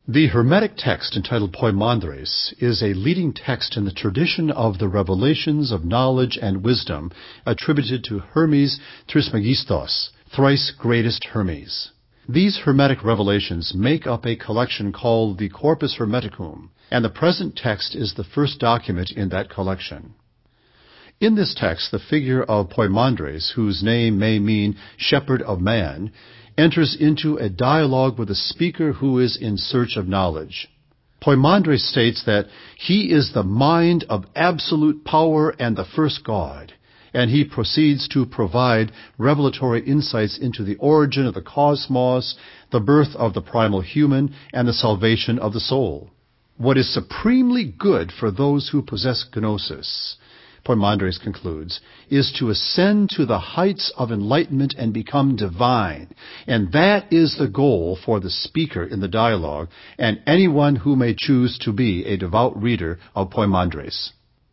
The Hermetic text entitled Poimandres is a leading text in the tradition of the revelations of knowledge and wisdom attributed to Hermes Trismegistos, thrice greatest Hermes. These Hermetic revelations make up a collection called the Corpus Hermeticum, and the present text is the first document in that collection. In this text, the figure of Poimandres, whose name may mean shepherd of man, enters into a dialogue with a speaker who is in search of knowledge. Poimandres states that he is the mind of absolute power and the first God, and he proceeds to provide revelatory insights into the origin of the cosmos, the birth of the primal human, and the salvation of the soul. What is supremely good for those who possess gnosis, Poimandres concludes, is to ascend to the heights of enlightenment and become divine. And that is the goal for the speaker in the dialogue and anyone who may choose to be a devout reader of Poimandres.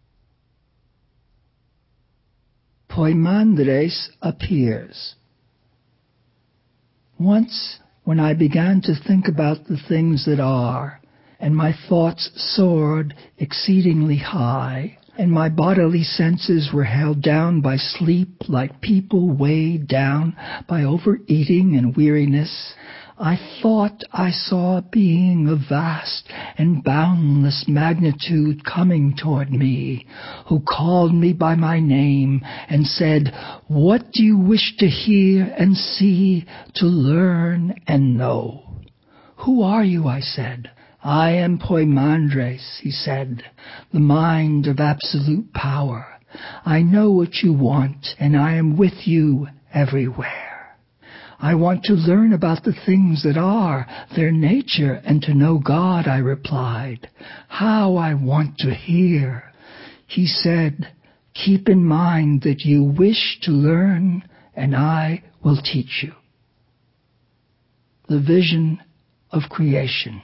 Poimandres appears. Once, when I began to think about the things that are, and my thoughts soared exceedingly high, and my bodily senses were held down by sleep like people weighed down by overeating and weariness, I thought I saw a being of vast and boundless magnitude coming toward me, who called me by my name and said, "What do you wish to hear and see, to learn and know?" "Who are you?" I said. "I am Poimandres," he said, "the mind of absolute power. I know what you want, and I am with you everywhere." "I want to learn about the things that are, their nature, and to know God," I replied. "How I want to hear." He said, "Keep in mind that you wish to learn, and I will teach you." The vision of creation.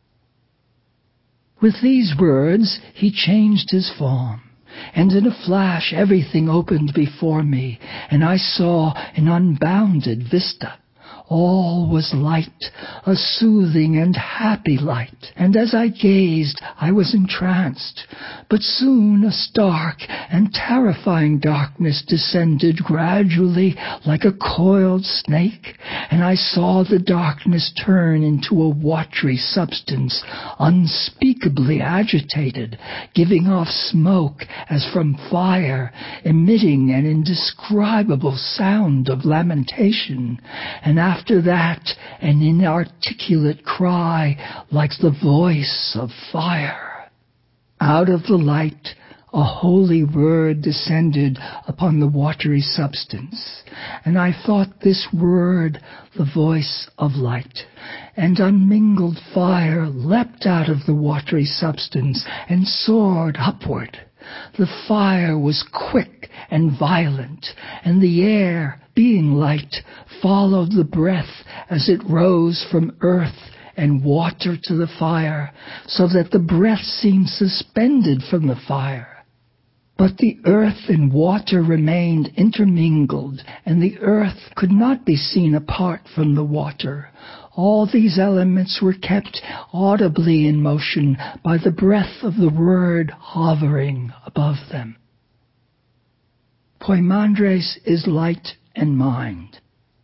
With these words, he changed his form, and in a flash everything opened before me, and I saw an unbounded vista. All was light, a soothing and happy light, and as I gazed, I was entranced. But soon a stark and terrifying darkness descended gradually like a coiled snake, and I saw the darkness turn into a watery substance, unspeakably agitated, giving off smoke as from fire, emitting an indescribable sound of lamentation, and after that an inarticulate cry like the voice of fire. Out of the light a holy word descended upon the watery substance, and I thought this word the voice of light, and unmingled fire leapt out of the watery substance and soared upward. The fire was quick and violent, and the air, being light, followed the breath as it rose from earth and water to the fire, so that the breath seemed suspended from the fire. But the earth and water remained intermingled, and the earth could not be seen apart from the water. All these elements were kept audibly in motion by the breath of the word hovering above them. Poimandres is light and mind.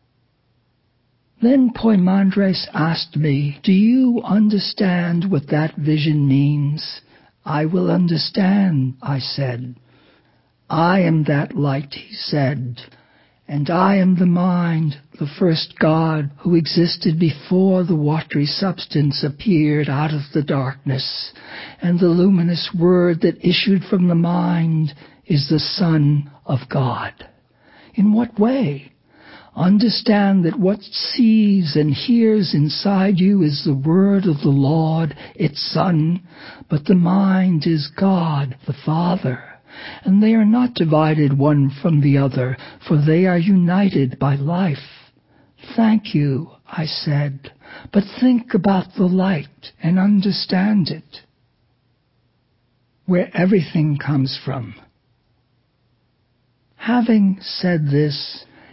Then Poimandres asked me, "Do you understand what that vision means?" "I will understand," I said. "I am that light," he said, "and I am the mind, the first God who existed before the watery substance appeared out of the darkness, and the luminous word that issued from the mind is the Son of God." "In what way?" "Understand that what sees and hears inside you is the word of the Lord, its Son, but the mind is God, the Father, and they are not divided one from the other, for they are united by life." "Thank you," I said, "but think about the light and understand it." Where everything comes from. Having said this,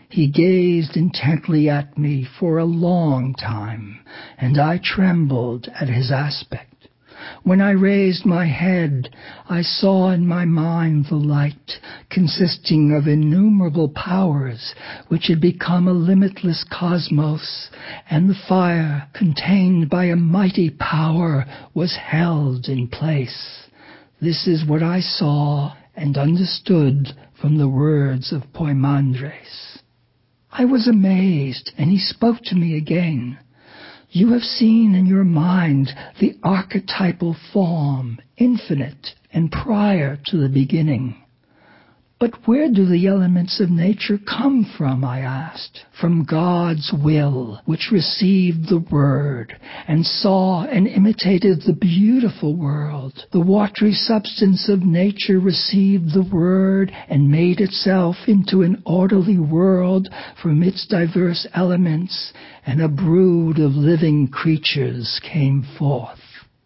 He gazed intently at me for a long time, and I trembled at his aspect. When I raised my head, I saw in my mind the light, consisting of innumerable powers, which had become a limitless cosmos, and the fire, contained by a mighty power, was held in place. This is what I saw and understood from the words of Poimandres. I was amazed, and he spoke to me again. You have seen in your mind the archetypal form, infinite and prior to the beginning. But where do the elements of nature come from, I asked. From God's will, which received the Word, and saw and imitated the beautiful world. The watery substance of nature received the Word and made itself into an orderly world from its diverse elements, and a brood of living creatures came forth.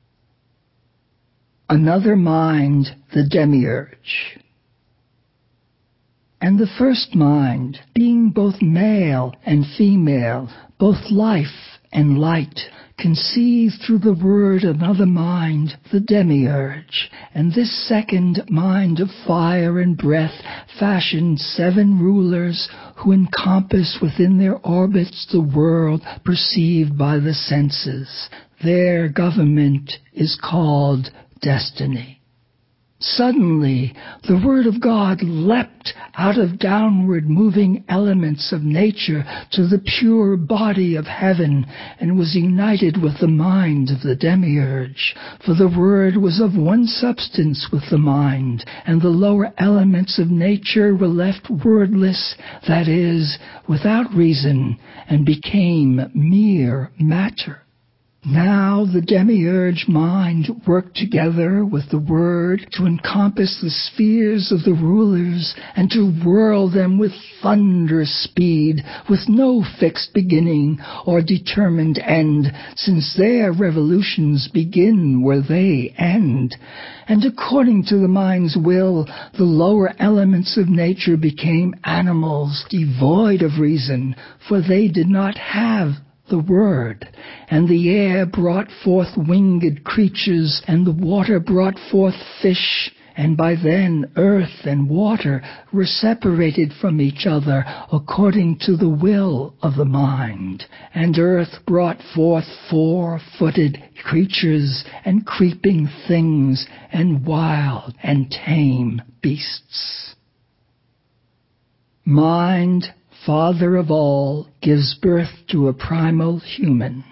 Another mind, the demiurge. And the first mind, being both male and female, both life and light, conceived through the Word another mind, the demiurge, and this second mind of fire and breath fashioned 7 rulers who encompass within their orbits the world perceived by the senses. Their government is called destiny. Suddenly, the Word of God leapt out of downward moving elements of nature to the pure body of heaven, and was united with the mind of the demiurge. For the Word was of one substance with the mind, and the lower elements of nature were left wordless, that is, without reason, and became mere matter. Now the demiurge mind worked together with the Word to encompass the spheres of the rulers and to whirl them with thunderous speed, with no fixed beginning or determined end, since their revolutions begin where they end. And according to the mind's will, the lower elements of nature became animals devoid of reason, for they did not have the Word, and the air brought forth winged creatures, and the water brought forth fish, and by then earth and water were separated from each other according to the will of the mind, and earth brought forth 4-footed creatures, and creeping things, and wild and tame beasts. Mind, Father of all, gives birth to a primal human.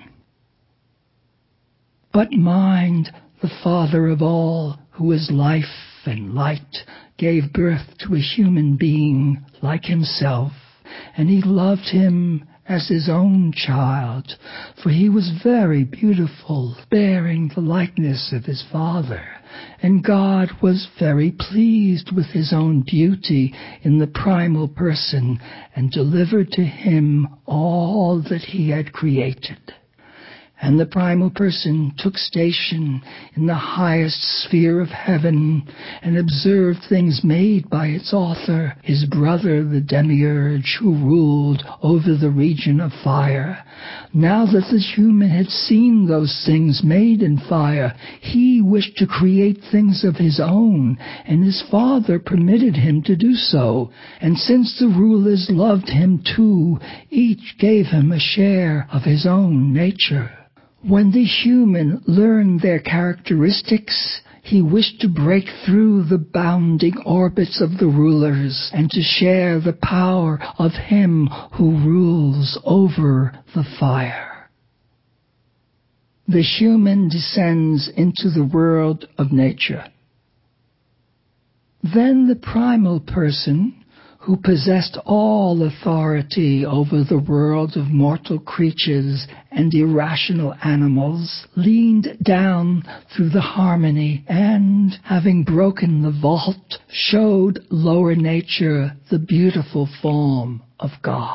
But mind, the Father of all, who is life and light, gave birth to a human being like himself, and he loved him as his own child, for he was very beautiful, bearing the likeness of his Father. And God was very pleased with his own beauty in the primal person, and delivered to him all that he had created. And the primal person took station in the highest sphere of heaven, and observed things made by its author, his brother the demiurge, who ruled over the region of fire. Now that the human had seen those things made in fire, he wished to create things of his own, and his father permitted him to do so. And since the rulers loved him too, each gave him a share of his own nature. When the human learned their characteristics, he wished to break through the bounding orbits of the rulers and to share the power of him who rules over the fire. The human descends into the world of nature. Then the primal person, who possessed all authority over the world of mortal creatures and irrational animals, leaned down through the harmony and, having broken the vault, showed lower nature the beautiful form of God.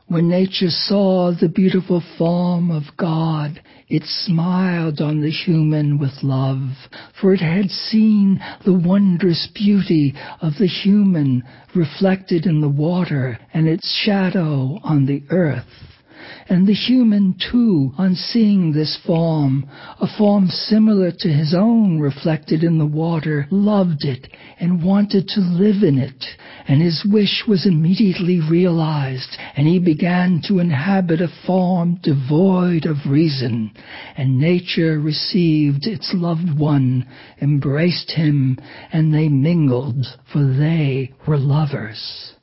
When nature saw the beautiful form of God, it smiled on the human with love, for it had seen the wondrous beauty of the human reflected in the water and its shadow on the earth. And the human, too, on seeing this form, a form similar to his own reflected in the water, loved it and wanted to live in it. And his wish was immediately realized, and he began to inhabit a form devoid of reason. And nature received its loved one, embraced him, and they mingled, for they were lovers.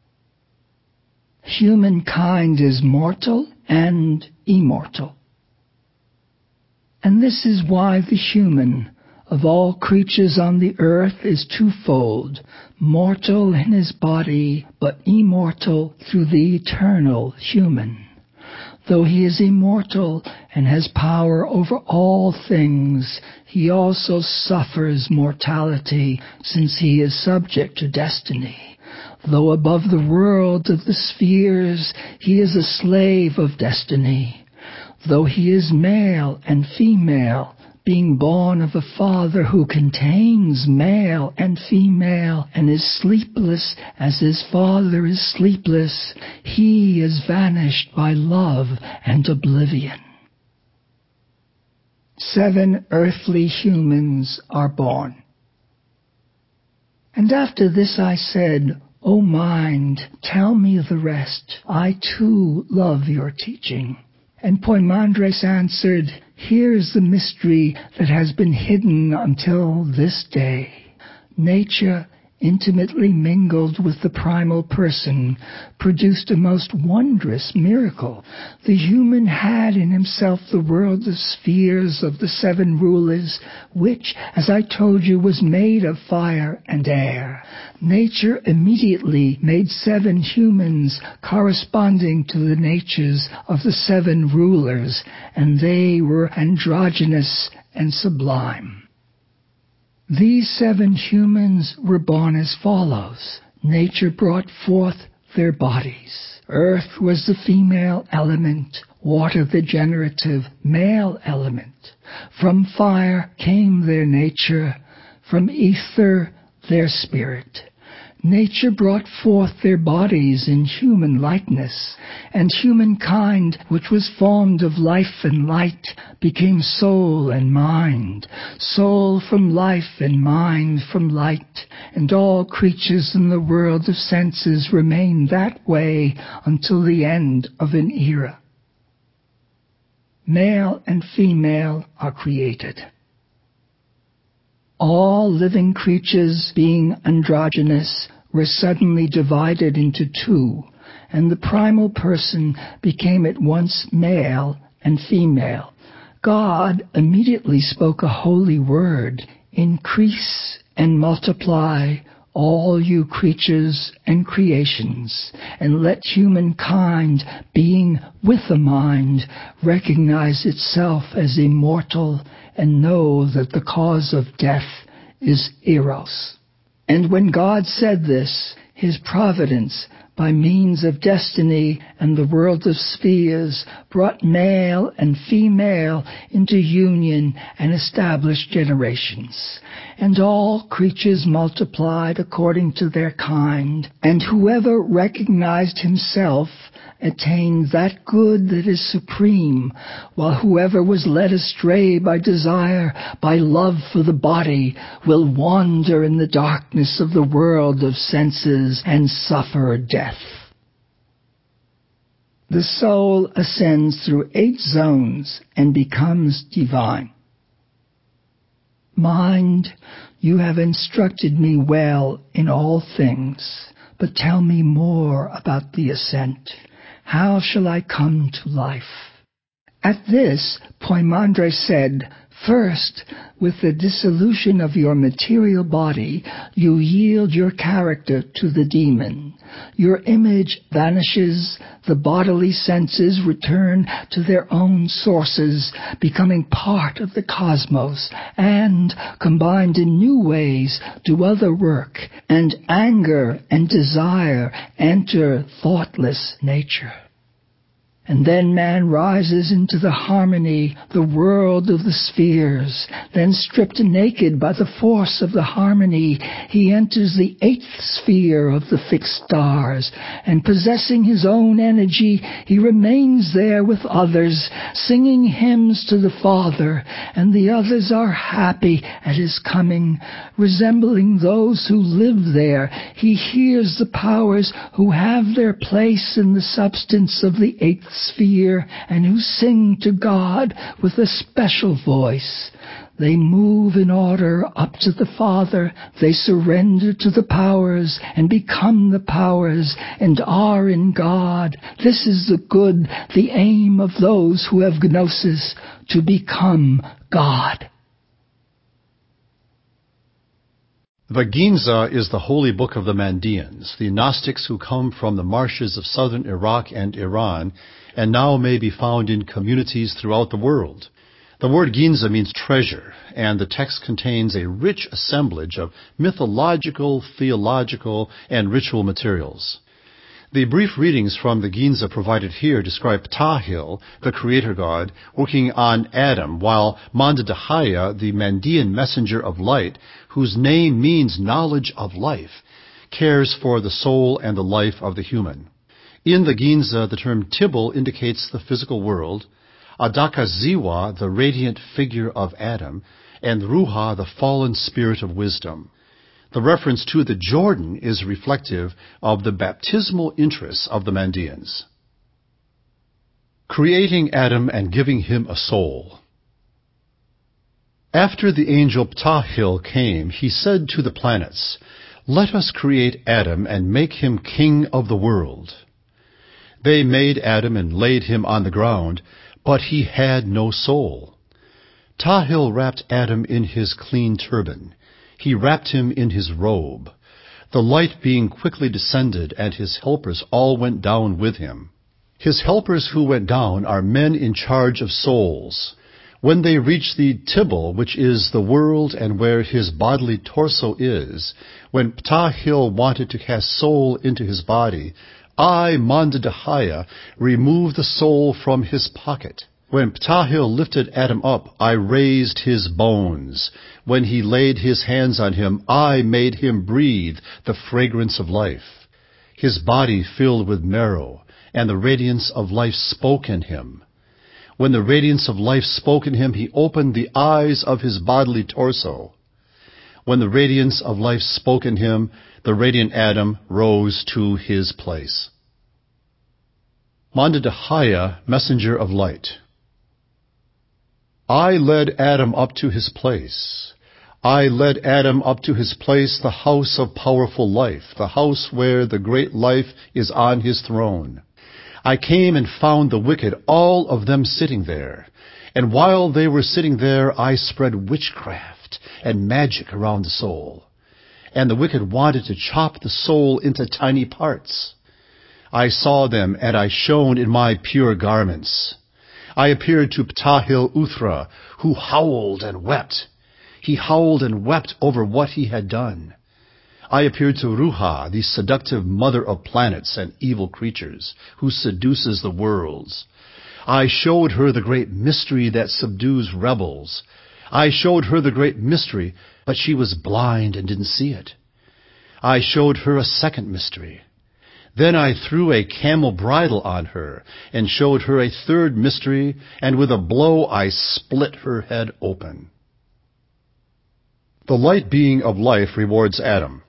Humankind is mortal and immortal. And this is why the human, of all creatures on the earth, is twofold, mortal in his body, but immortal through the eternal human. Though he is immortal and has power over all things, he also suffers mortality, since he is subject to destiny. Though above the world of the spheres, he is a slave of destiny. Though he is male and female, being born of a father who contains male and female, and is sleepless as his father is sleepless, he is vanished by love and oblivion. 7 earthly humans are born. And after this I said, O mind, tell me the rest. I too love your teaching. And Poimandres answered, Here's the mystery that has been hidden until this day. Nature, intimately mingled with the primal person, produced a most wondrous miracle. The human had in himself the world of spheres of the 7 rulers, which, as I told you, was made of fire and air. Nature immediately made 7 humans corresponding to the natures of the 7 rulers, and they were androgynous and sublime. These 7 humans were born as follows. Nature brought forth their bodies. Earth was the female element, water the generative male element. From fire came their nature, from ether their spirit. Nature brought forth their bodies in human likeness, and humankind, which was formed of life and light, became soul and mind, soul from life and mind from light, and all creatures in the world of senses remain that way until the end of an era. Male and female are created. All living creatures, being androgynous, were suddenly divided into 2, and the primal person became at once male and female. God immediately spoke a holy word, Increase and multiply, all you creatures and creations, and let humankind, being with a mind, recognize itself as immortal and know that the cause of death is Eros. And when God said this, his providence, by means of destiny and the world of spheres, brought male and female into union and established generations. And all creatures multiplied according to their kind, and whoever recognized himself attained that good that is supreme, while whoever was led astray by desire, by love for the body, will wander in the darkness of the world of senses and suffer death. The soul ascends through 8 zones and becomes divine. Mind, you have instructed me well in all things, but tell me more about the ascent. How shall I come to life? At this, Poimandres said, First, with the dissolution of your material body, you yield your character to the demon. Your image vanishes, the bodily senses return to their own sources, becoming part of the cosmos, and, combined in new ways, do other work, and anger and desire enter thoughtless nature. And then man rises into the harmony, the world of the spheres. Then stripped naked by the force of the harmony, he enters the eighth sphere of the fixed stars, and possessing his own energy, he remains there with others, singing hymns to the Father, and the others are happy at his coming, resembling those who live there. He hears the powers who have their place in the substance of the eighth sphere, and who sing to God with a special voice. They move in order up to the Father. They surrender to the powers and become the powers and are in God. This is the good, the aim of those who have gnosis, to become God. The Ginza is the holy book of the Mandaeans, the Gnostics who come from the marshes of southern Iraq and Iran, and now may be found in communities throughout the world. The word Ginza means treasure, and the text contains a rich assemblage of mythological, theological, and ritual materials. The brief readings from the Ginza provided here describe Ptahil, the creator god, working on Adam, while Mandadahaya, the Mandaean messenger of light, whose name means knowledge of life, cares for the soul and the life of the human. In the Ginza, the term Tibble indicates the physical world, Adaka Ziwa, the radiant figure of Adam, and Ruha, the fallen spirit of wisdom. The reference to the Jordan is reflective of the baptismal interests of the Mandaeans. Creating Adam and giving him a soul. After the angel Ptahil came, he said to the planets, "Let us create Adam and make him king of the world." They made Adam and laid him on the ground, but he had no soul. Ptahil wrapped Adam in his clean turban. He wrapped him in his robe. The light being quickly descended, and his helpers all went down with him. His helpers who went down are men in charge of souls. When they reached the Tibble, which is the world and where his bodily torso is, when Ptahil wanted to cast soul into his body, I, Mandadahaya, removed the soul from his pocket. When Ptahil lifted Adam up, I raised his bones. When he laid his hands on him, I made him breathe the fragrance of life. His body filled with marrow, and the radiance of life spoke in him. When the radiance of life spoke in him, he opened the eyes of his bodily torso. When the radiance of life spoke in him, the radiant Adam rose to his place. Mandadahaya, messenger of light. I led Adam up to his place. I led Adam up to his place, the house of powerful life, the house where the great life is on his throne. I came and found the wicked, all of them sitting there. And while they were sitting there, I spread witchcraft and magic around the soul. And the wicked wanted to chop the soul into tiny parts. I saw them, and I shone in my pure garments. I appeared to Ptahil Uthra, who howled and wept. He howled and wept over what he had done. I appeared to Ruha, the seductive mother of planets and evil creatures, who seduces the worlds. I showed her the great mystery that subdues rebels. I showed her the great mystery, but she was blind and didn't see it. I showed her a second mystery. Then I threw a camel bridle on her and showed her a third mystery, and with a blow I split her head open. The light being of life rewards Adam.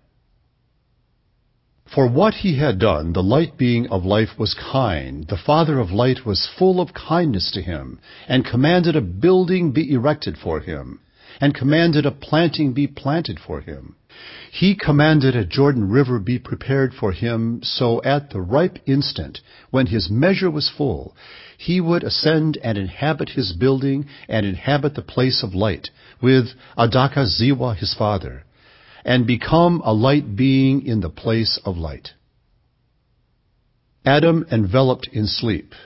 For what he had done, the light being of life was kind. The Father of light was full of kindness to him, and commanded a building be erected for him, and commanded a planting be planted for him. He commanded a Jordan river be prepared for him, so at the ripe instant, when his measure was full, he would ascend and inhabit his building and inhabit the place of light, with Adaka Ziwa his father, and become a light being in the place of light. Adam enveloped in sleep.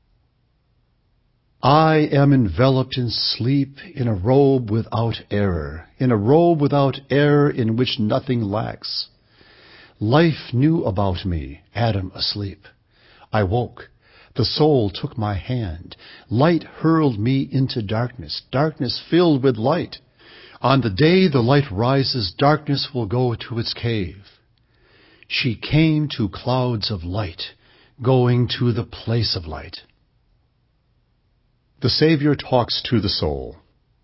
I am enveloped in sleep, in a robe without error, in a robe without error in which nothing lacks. Life knew about me, Adam asleep. I woke. The soul took my hand. Light hurled me into darkness, darkness filled with light. On the day the light rises, darkness will go to its cave. She came to clouds of light, going to the place of light. The Savior talks to the soul.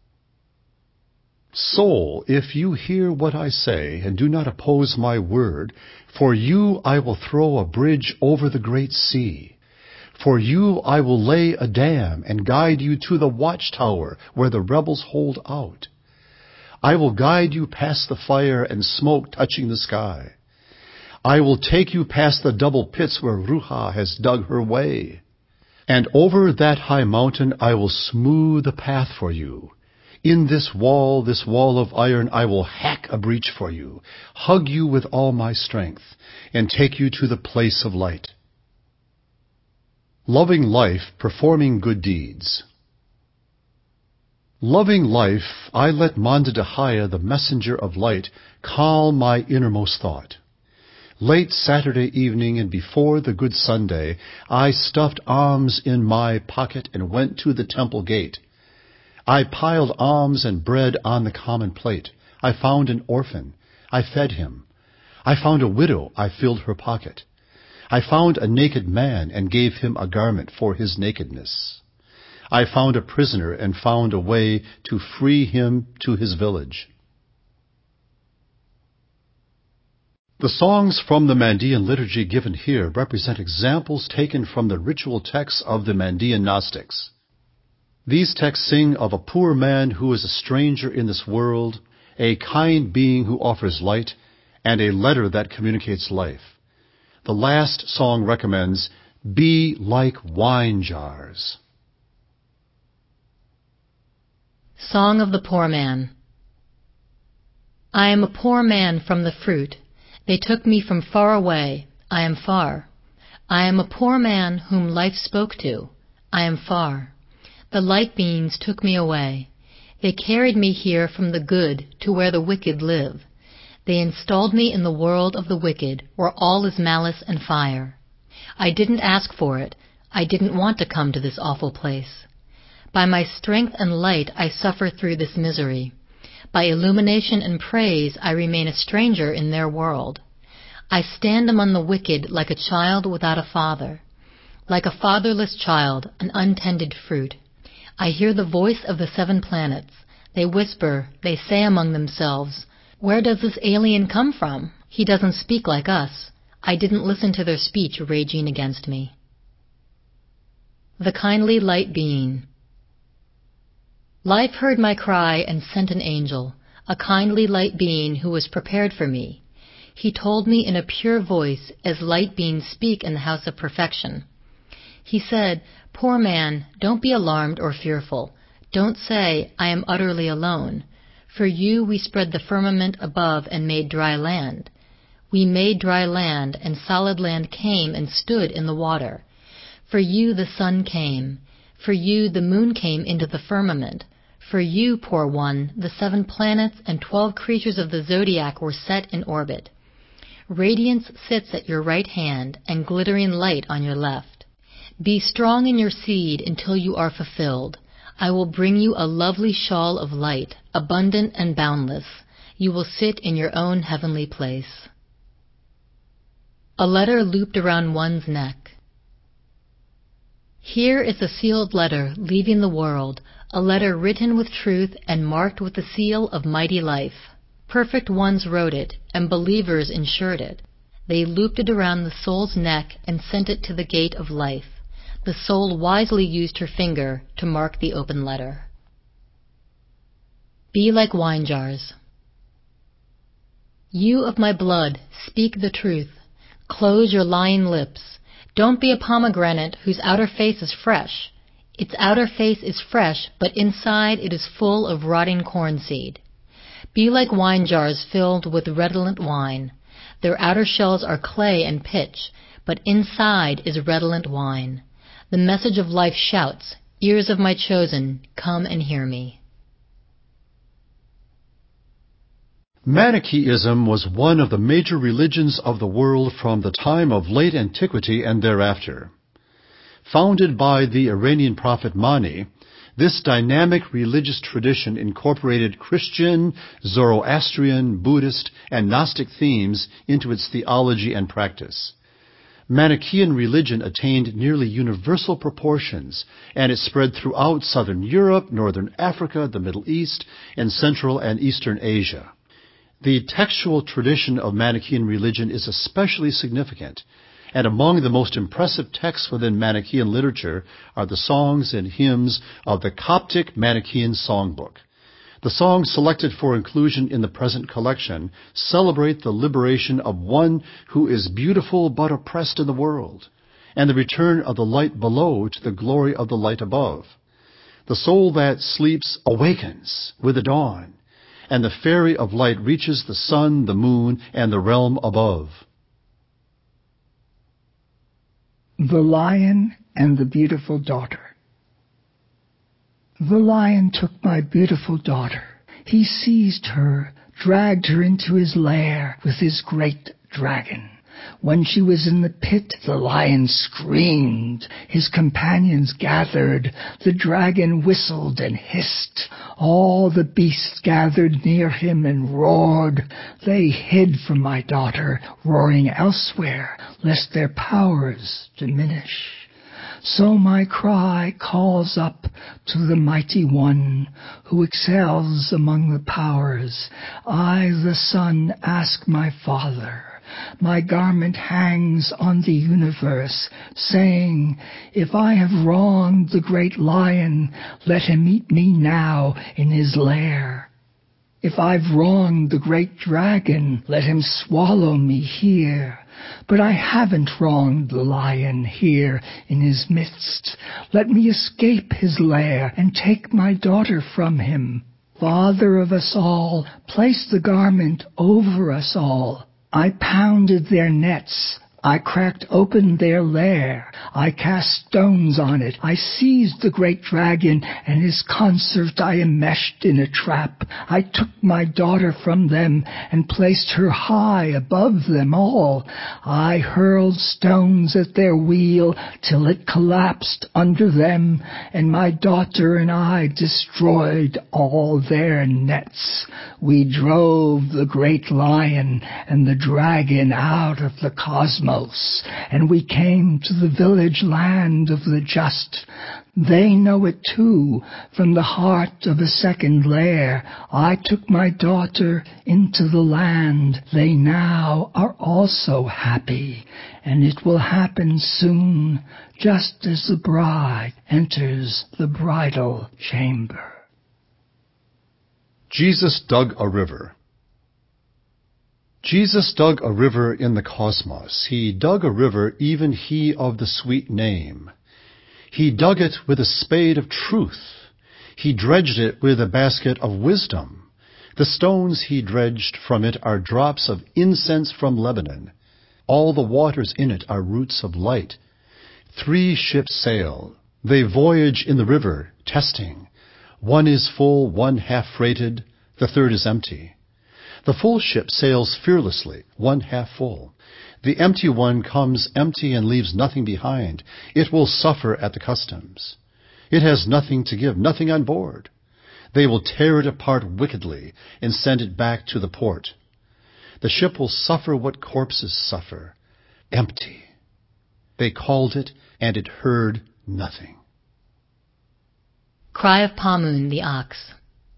Soul, if you hear what I say, and do not oppose my word, for you I will throw a bridge over the great sea. For you I will lay a dam, and guide you to the watchtower where the rebels hold out. I will guide you past the fire and smoke touching the sky. I will take you past the double pits where Ruha has dug her way. And over that high mountain I will smooth a path for you. In this wall of iron, I will hack a breach for you, hug you with all my strength, and take you to the place of light. Loving life, performing good deeds. Loving life, I let Mandadahaya, the messenger of light, calm my innermost thought. Late Saturday evening and before the Good Sunday, I stuffed alms in my pocket and went to the temple gate. I piled alms and bread on the common plate. I found an orphan. I fed him. I found a widow. I filled her pocket. I found a naked man and gave him a garment for his nakedness. I found a prisoner and found a way to free him to his village. The songs from the Mandean liturgy given here represent examples taken from the ritual texts of the Mandean Gnostics. These texts sing of a poor man who is a stranger in this world, a kind being who offers light, and a letter that communicates life. The last song recommends, "Be like wine jars." Song of the Poor Man. I am a poor man from the fruit. They took me from far away. I am far. I am a poor man whom life spoke to. I am far. The light beings took me away. They carried me here from the good to where the wicked live. They installed me in the world of the wicked, where all is malice and fire. I didn't ask for it. I didn't want to come to this awful place. By my strength and light I suffer through this misery. By illumination and praise I remain a stranger in their world. I stand among the wicked like a child without a father. Like a fatherless child, an untended fruit. I hear the voice of the 7 planets. They whisper, they say among themselves, "Where does this alien come from? He doesn't speak like us." I didn't listen to their speech raging against me. The kindly light being. Life heard my cry and sent an angel, a kindly light being who was prepared for me. He told me in a pure voice, as light beings speak in the house of perfection. He said, "Poor man, don't be alarmed or fearful. Don't say, 'I am utterly alone.' For you we spread the firmament above and made dry land. We made dry land, and solid land came and stood in the water. For you the sun came. For you the moon came into the firmament. For you, poor one, the 7 planets and 12 creatures of the zodiac were set in orbit. Radiance sits at your right hand and glittering light on your left. Be strong in your seed until you are fulfilled. I will bring you a lovely shawl of light, abundant and boundless. You will sit in your own heavenly place." A letter looped around one's neck. Here is a sealed letter leaving the world, a letter written with truth and marked with the seal of mighty life. Perfect ones wrote it, and believers insured it. They looped it around the soul's neck and sent it to the gate of life. The soul wisely used her finger to mark the open letter. Be like wine jars. You of my blood, speak the truth. Close your lying lips. Don't be a pomegranate whose outer face is fresh. Its outer face is fresh, but inside it is full of rotting corn seed. Be like wine jars filled with redolent wine. Their outer shells are clay and pitch, but inside is redolent wine. The message of life shouts, "Ears of my chosen, come and hear me." Manichaeism was one of the major religions of the world from the time of late antiquity and thereafter. Founded by the Iranian prophet Mani, this dynamic religious tradition incorporated Christian, Zoroastrian, Buddhist, and Gnostic themes into its theology and practice. Manichaean religion attained nearly universal proportions, and it spread throughout southern Europe, northern Africa, the Middle East, and Central and Eastern Asia. The textual tradition of Manichaean religion is especially significant, and among the most impressive texts within Manichaean literature are the songs and hymns of the Coptic Manichaean Songbook. The songs selected for inclusion in the present collection celebrate the liberation of one who is beautiful but oppressed in the world, and the return of the light below to the glory of the light above. The soul that sleeps awakens with the dawn, and the fairy of light reaches the sun, the moon, and the realm above. The Lion and the Beautiful Daughter. The lion took my beautiful daughter. He seized her, dragged her into his lair with his great dragon. When she was in the pit, the lion screamed. His companions gathered. The dragon whistled and hissed. All the beasts gathered near him and roared. They hid from my daughter, roaring elsewhere, lest their powers diminish. So my cry calls up to the mighty one who excels among the powers. I, the Son, ask my Father. My garment hangs on the universe, saying, if I have wronged the great lion, let him eat me now in his lair. If I've wronged the great dragon, let him swallow me here. But I haven't wronged the lion here in his midst. Let me escape his lair and take my daughter from him. Father of us all, place the garment over us all. I pounded their nets. I cracked open their lair. I cast stones on it. I seized the great dragon and his consort I enmeshed in a trap. I took my daughter from them and placed her high above them all. I hurled stones at their wheel till it collapsed under them, and my daughter and I destroyed all their nets. We drove the great lion and the dragon out of the cosmos, and we came to the village land of the just. They know it too, from the heart of a second lair. I took my daughter into the land. They now are also happy, and it will happen soon, just as the bride enters the bridal chamber. Jesus dug a river. Jesus dug a river in the cosmos. He dug a river, even he of the sweet name. He dug it with a spade of truth. He dredged it with a basket of wisdom. The stones he dredged from it are drops of incense from Lebanon. All the waters in it are roots of light. 3 ships sail. They voyage in the river, testing. One is full, one half freighted, the third is empty. The full ship sails fearlessly, one half full. The empty one comes empty and leaves nothing behind. It will suffer at the customs. It has nothing to give, nothing on board. They will tear it apart wickedly and send it back to the port. The ship will suffer what corpses suffer, empty. They called it, and it heard nothing. Cry of Pamun the Ox.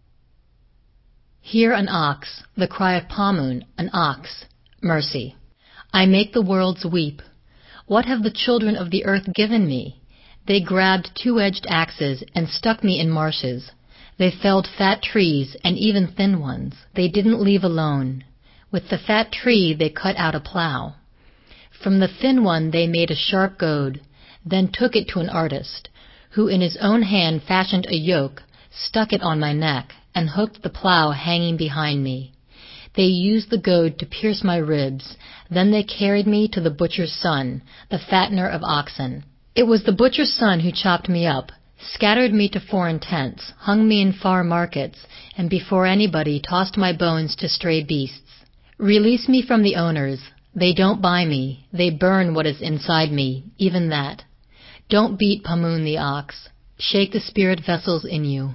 Hear an ox, the cry of Pamun, an ox, mercy. I make the worlds weep. What have the children of the earth given me? They grabbed 2-edged axes and stuck me in marshes. They felled fat trees and even thin ones. They didn't leave alone. With the fat tree they cut out a plow. From the thin one they made a sharp goad, then took it to an artist, who in his own hand fashioned a yoke, stuck it on my neck, and hooked the plow hanging behind me. They used the goad to pierce my ribs. Then they carried me to the butcher's son, the fattener of oxen. It was the butcher's son who chopped me up, scattered me to foreign tents, hung me in far markets, and before anybody tossed my bones to stray beasts. Release me from the owners. They don't buy me. They burn what is inside me, even that. Don't beat Pamun the ox. Shake the spirit vessels in you.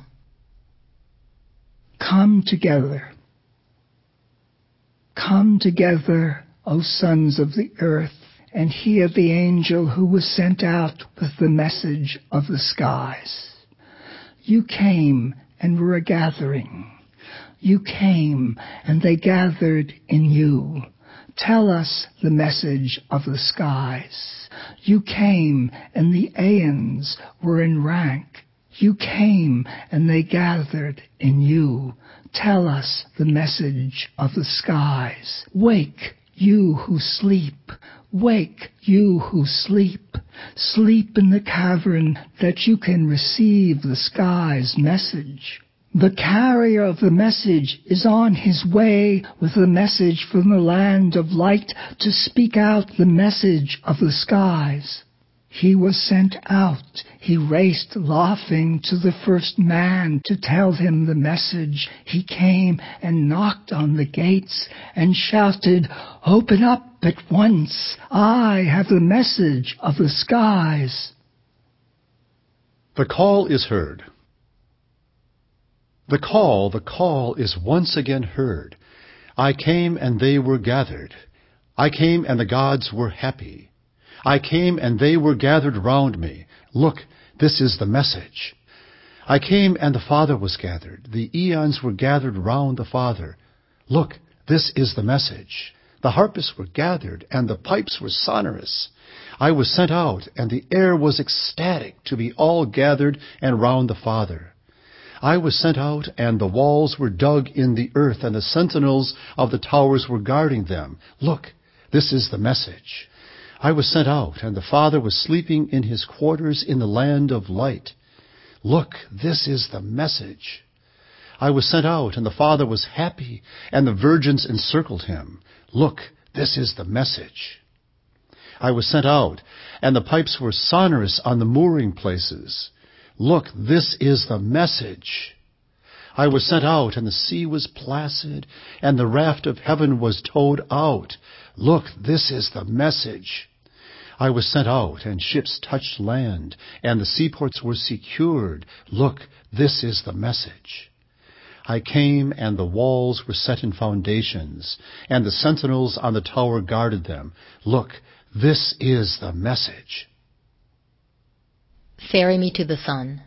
Come together. Come together, O sons of the earth, and hear the angel who was sent out with the message of the skies. You came and were a gathering. You came and they gathered in you. Tell us the message of the skies. You came and the Aeons were in rank. You came and they gathered in you. Tell us the message of the skies. Wake, you who sleep. Wake, you who sleep. Sleep in the cavern that you can receive the sky's message. The carrier of the message is on his way with the message from the land of light to speak out the message of the skies. He was sent out. He raced laughing to the first man to tell him the message. He came and knocked on the gates and shouted, "Open up at once. I have the message of the skies." The call is heard. The call is once again heard. I came and they were gathered. I came and the gods were happy. I came and they were gathered round me. Look, this is the message. I came and the Father was gathered. The eons were gathered round the Father. Look, this is the message. The harpists were gathered and the pipes were sonorous. I was sent out and the air was ecstatic to be all gathered and round the Father. I was sent out, and the walls were dug in the earth, and the sentinels of the towers were guarding them. Look, this is the message. I was sent out, and the Father was sleeping in his quarters in the land of light. Look, this is the message. I was sent out, and the Father was happy, and the virgins encircled him. Look, this is the message. I was sent out, and the pipes were sonorous on the mooring places. Look, this is the message. I was sent out, and the sea was placid, and the raft of heaven was towed out. Look, this is the message. I was sent out, and ships touched land, and the seaports were secured. Look, this is the message. I came, and the walls were set in foundations, and the sentinels on the tower guarded them. Look, this is the message. Ferry me to the sun.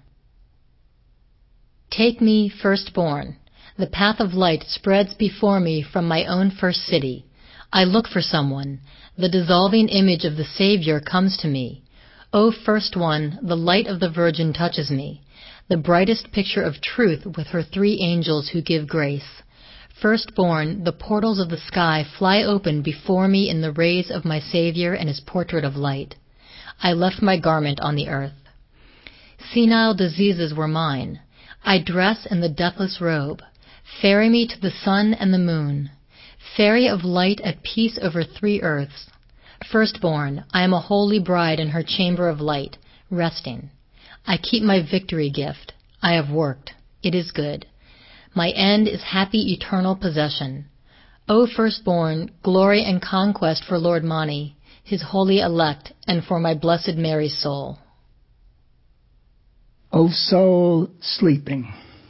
Take me, firstborn. The path of light spreads before me from my own first city. I look for someone. The dissolving image of the Savior comes to me. O first one, the light of the Virgin touches me. The brightest picture of truth with her three angels who give grace. Firstborn, the portals of the sky fly open before me in the rays of my Savior and his portrait of light. I left my garment on the earth. Senile diseases were mine. I dress in the deathless robe. Ferry me to the sun and the moon. Fairy of light at peace over three earths. Firstborn, I am a holy bride in her chamber of light, resting. I keep my victory gift. I have worked. It is good. My end is happy eternal possession. O firstborn, glory and conquest for Lord Mani, his holy elect, and for my blessed Mary's soul. O soul sleeping.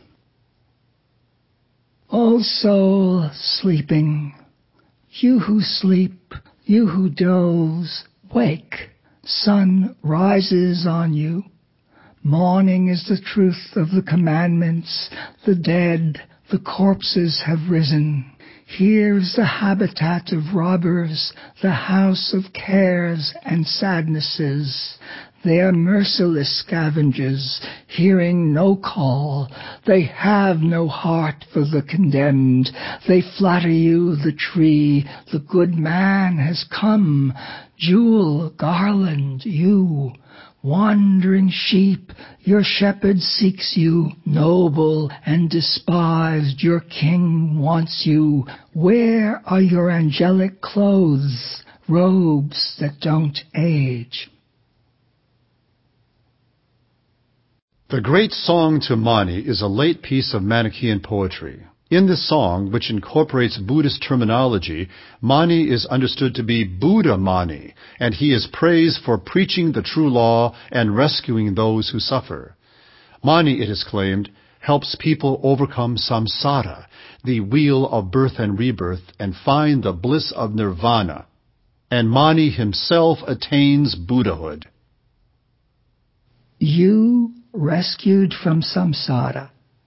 O soul sleeping, you who sleep, you who doze, wake. Sun rises on you. Morning is the truth of the commandments. The dead, the corpses have risen. Here is the habitat of robbers, the house of cares and sadnesses. They are merciless scavengers, hearing no call. They have no heart for the condemned. They flatter you, the tree, the good man has come. Jewel, garland, you. Wandering sheep, your shepherd seeks you, noble and despised, your king wants you. Where are your angelic clothes, robes that don't age? The Great Song to Mani is a late piece of Manichaean poetry. In this song, which incorporates Buddhist terminology, Mani is understood to be Buddha Mani, and he is praised for preaching the true law and rescuing those who suffer. Mani, it is claimed, helps people overcome samsara, the wheel of birth and rebirth, and find the bliss of nirvana. And Mani himself attains Buddhahood. You rescued from samsara.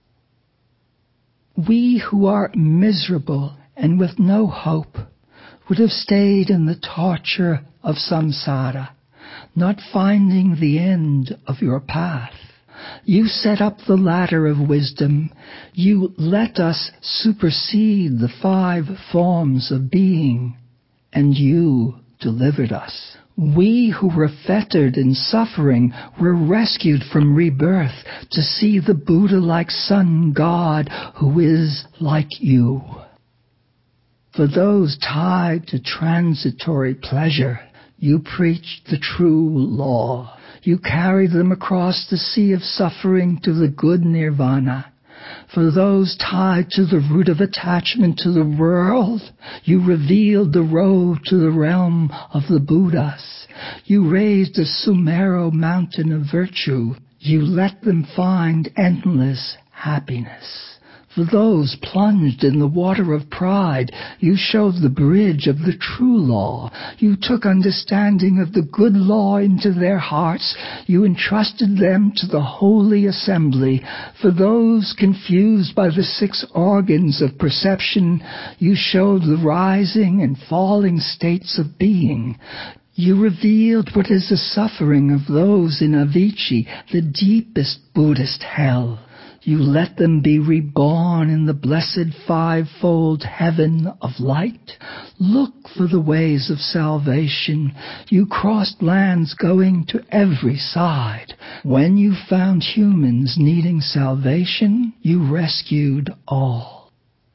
We who are miserable and with no hope would have stayed in the torture of samsara, not finding the end of your path. You set up the ladder of wisdom. You let us supersede the 5 forms of being, and you delivered us. We who were fettered in suffering were rescued from rebirth to see the Buddha-like Sun God who is like you. For those tied to transitory pleasure, you preached the true law. You carried them across the sea of suffering to the good nirvana. For those tied to the root of attachment to the world, you revealed the road to the realm of the Buddhas. You raised a Sumero mountain of virtue. You let them find endless happiness. For those plunged in the water of pride, you showed the bridge of the true law. You took understanding of the good law into their hearts. You entrusted them to the holy assembly. For those confused by the 6 organs of perception, you showed the rising and falling states of being. You revealed what is the suffering of those in Avicii, the deepest Buddhist hell. You let them be reborn in the blessed 5-fold heaven of light. Look for the ways of salvation. You crossed lands going to every side. When you found humans needing salvation, you rescued all.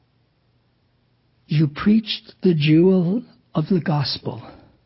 You preached the jewel of the gospel.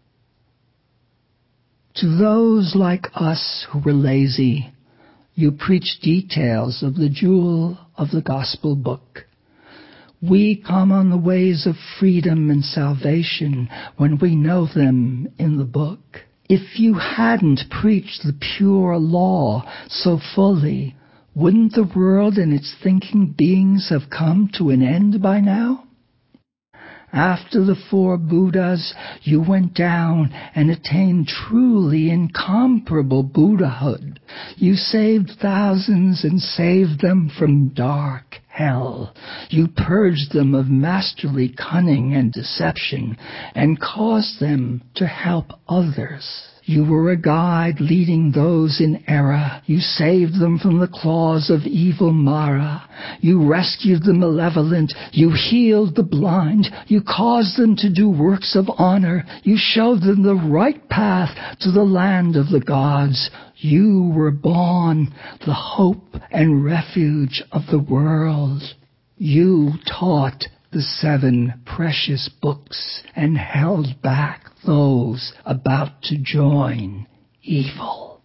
To those like us who were lazy, you preach details of the jewel of the gospel book. We come on the ways of freedom and salvation when we know them in the book. If you hadn't preached the pure law so fully, wouldn't the world and its thinking beings have come to an end by now? After the 4 Buddhas, you went down and attained truly incomparable Buddhahood. You saved thousands and saved them from dark hell. You purged them of masterly cunning and deception and caused them to help others. You were a guide leading those in error. You saved them from the claws of evil Mara. You rescued the malevolent. You healed the blind. You caused them to do works of honor. You showed them the right path to the land of the gods. You were born, the hope and refuge of the world. You taught the 7 precious books and held back those about to join evil.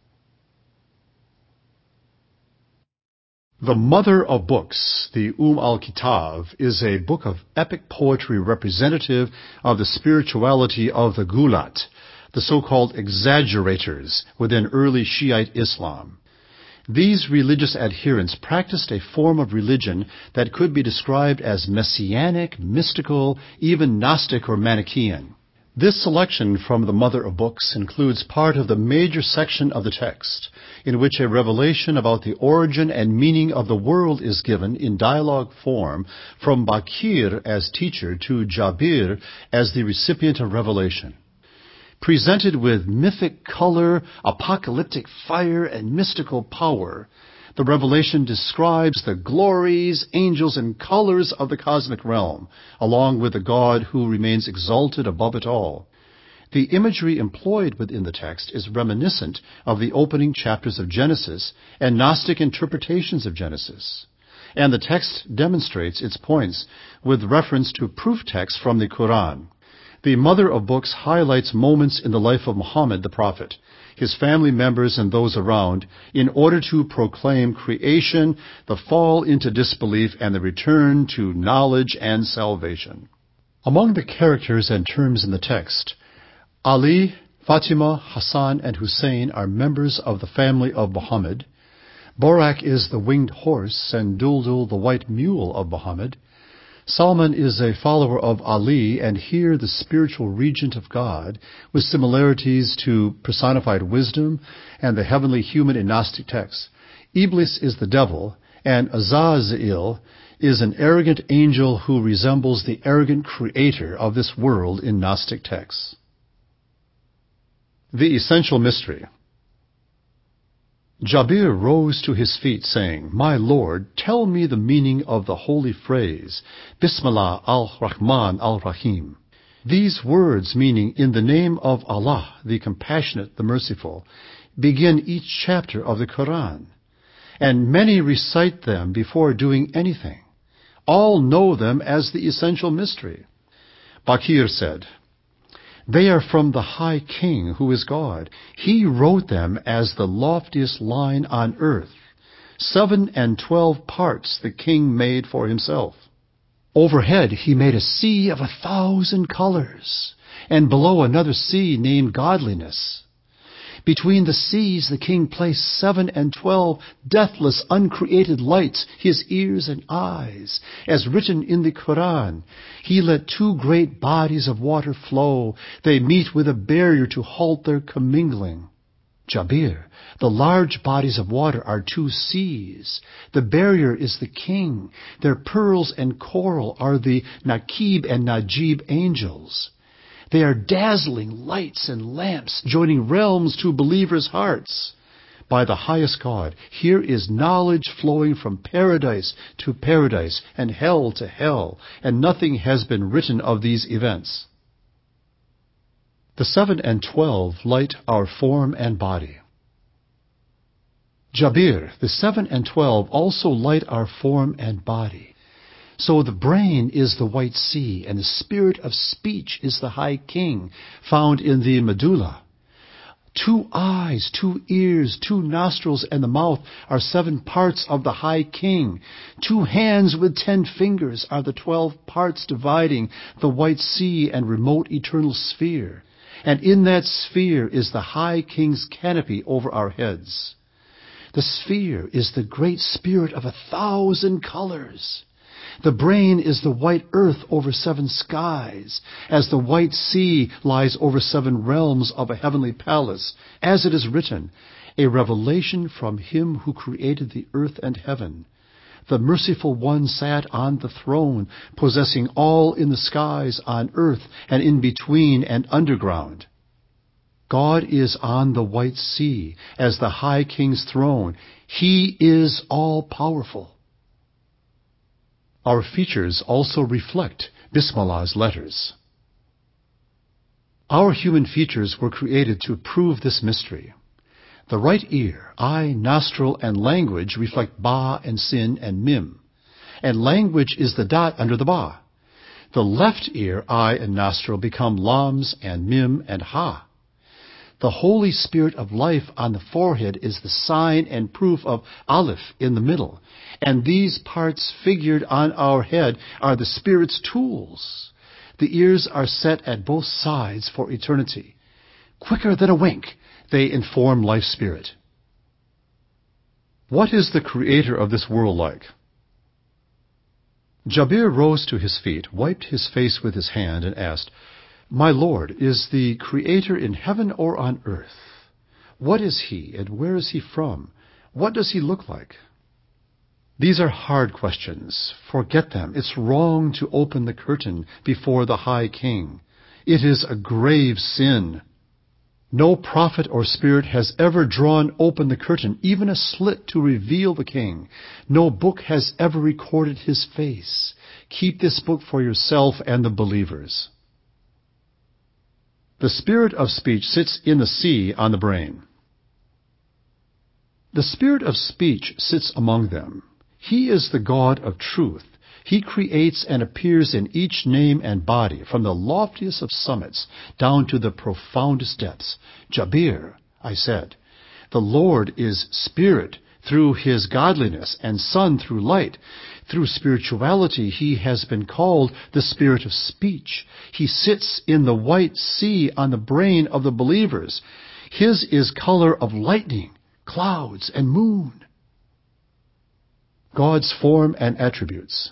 The Mother of Books, the al-Kitab, is a book of epic poetry representative of the spirituality of the Gulat, the so-called exaggerators within early Shiite Islam. These religious adherents practiced a form of religion that could be described as messianic, mystical, even Gnostic or Manichaean. This selection from the Mother of Books includes part of the major section of the text, in which a revelation about the origin and meaning of the world is given in dialogue form from Bakir as teacher to Jabir as the recipient of revelation. Presented with mythic color, apocalyptic fire, and mystical power, the revelation describes the glories, angels, and colors of the cosmic realm, along with the God who remains exalted above it all. The imagery employed within the text is reminiscent of the opening chapters of Genesis and Gnostic interpretations of Genesis, and the text demonstrates its points with reference to proof texts from the Quran. The Mother of Books highlights moments in the life of Muhammad the Prophet, his family members and those around, in order to proclaim creation, the fall into disbelief, and the return to knowledge and salvation. Among the characters and terms in the text, Ali, Fatima, Hassan, and Hussein are members of the family of Muhammad. Borak is the winged horse and Duldul the white mule of Muhammad. Salman is a follower of Ali and here the spiritual regent of God, with similarities to personified wisdom and the heavenly human in Gnostic texts. Iblis is the devil, and Azazel is an arrogant angel who resembles the arrogant creator of this world in Gnostic texts. The essential mystery. Jabir rose to his feet, saying, "My Lord, tell me the meaning of the holy phrase, Bismillah al-Rahman al-Rahim." These words, meaning "in the name of Allah, the Compassionate, the Merciful," begin each chapter of the Quran, and many recite them before doing anything. All know them as the essential mystery. Bakir said, "They are from the High King, who is God. He wrote them as the loftiest line on earth. 712 parts the King made for himself. Overhead he made a sea of 1,000 colors, and below another sea named Godliness. Between the seas the King placed 712 deathless, uncreated lights, his ears and eyes. As written in the Quran, he let 2 great bodies of water flow. They meet with a barrier to halt their commingling. Jabir, the large bodies of water are 2 seas. The barrier is the King. Their pearls and coral are the Naqib and Najib angels. They are dazzling lights and lamps, joining realms to believers' hearts. By the highest God, here is knowledge flowing from paradise to paradise and hell to hell, and nothing has been written of these events. The 712 light our form and body. Jabir, the 712 also light our form and body. So the brain is the white sea, and the spirit of speech is the High King, found in the medulla. 2 eyes, 2 ears, 2 nostrils, and the mouth are 7 parts of the High King. 2 hands with 10 fingers are the 12 parts dividing the white sea and remote eternal sphere. And in that sphere is the High King's canopy over our heads. The sphere is the great spirit of 1,000 colors. The brain is the white earth over 7 skies, as the white sea lies over 7 realms of a heavenly palace. As it is written, a revelation from him who created the earth and heaven. The merciful one sat on the throne, possessing all in the skies, on earth, and in between and underground. God is on the white sea, as the High King's throne. He is all-powerful. Our features also reflect Bismillah's letters. Our human features were created to prove this mystery. The right ear, eye, nostril, and language reflect Ba and Sin and Mim, and language is the dot under the Ba. The left ear, eye, and nostril become Lams and Mim and Ha. The Holy Spirit of life on the forehead is the sign and proof of Aleph in the middle, and these parts figured on our head are the Spirit's tools. The ears are set at both sides for eternity. Quicker than a wink, they inform life's spirit. What is the creator of this world like? Jabir rose to his feet, wiped his face with his hand, and asked, "My Lord, is the Creator in heaven or on earth? What is he, and where is he from? What does he look like?" These are hard questions. Forget them. It's wrong to open the curtain before the High King. It is a grave sin. No prophet or spirit has ever drawn open the curtain, even a slit to reveal the King. No book has ever recorded his face. Keep this book for yourself and the believers. The spirit of speech sits in the sea on the brain. The spirit of speech sits among them. He is the God of truth. He creates and appears in each name and body, from the loftiest of summits down to the profoundest depths. Jabir, I said, the Lord is Spirit through His godliness, and Son through light. Through spirituality He has been called the Spirit of speech. He sits in the white sea on the brain of the believers. His is color of lightning, clouds, and moon. God's form and attributes.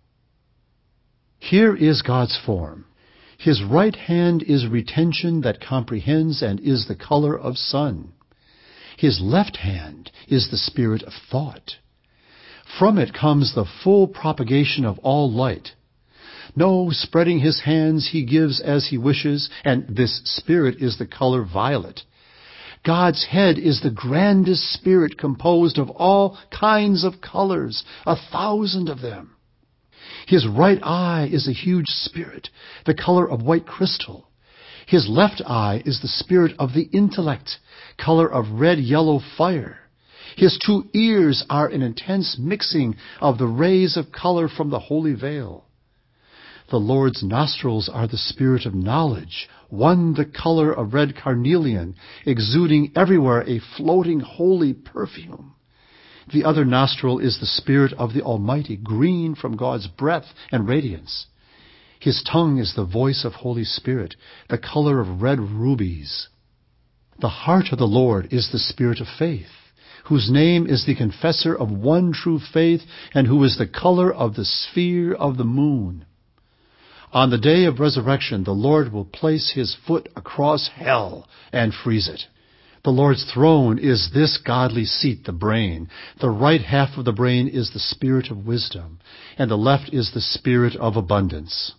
Here is God's form. His right hand is retention that comprehends and is the color of sun. His left hand is the spirit of thought. From it comes the full propagation of all light. No spreading his hands he gives as he wishes, and this spirit is the color violet. God's head is the grandest spirit composed of all kinds of colors, 1,000 of them. His right eye is a huge spirit, the color of white crystal. His left eye is the spirit of the intellect, color of red-yellow fire. His 2 ears are an intense mixing of the rays of color from the holy veil. The Lord's nostrils are the spirit of knowledge, one the color of red carnelian, exuding everywhere a floating holy perfume. The other nostril is the Spirit of the Almighty, green from God's breath and radiance. His tongue is the voice of Holy Spirit, the color of red rubies. The heart of the Lord is the Spirit of faith, whose name is the confessor of one true faith, and who is the color of the sphere of the moon. On the day of resurrection, the Lord will place His foot across hell and freeze it. The Lord's throne is this godly seat, the brain. The right half of the brain is the spirit of wisdom, and the left is the spirit of abundance.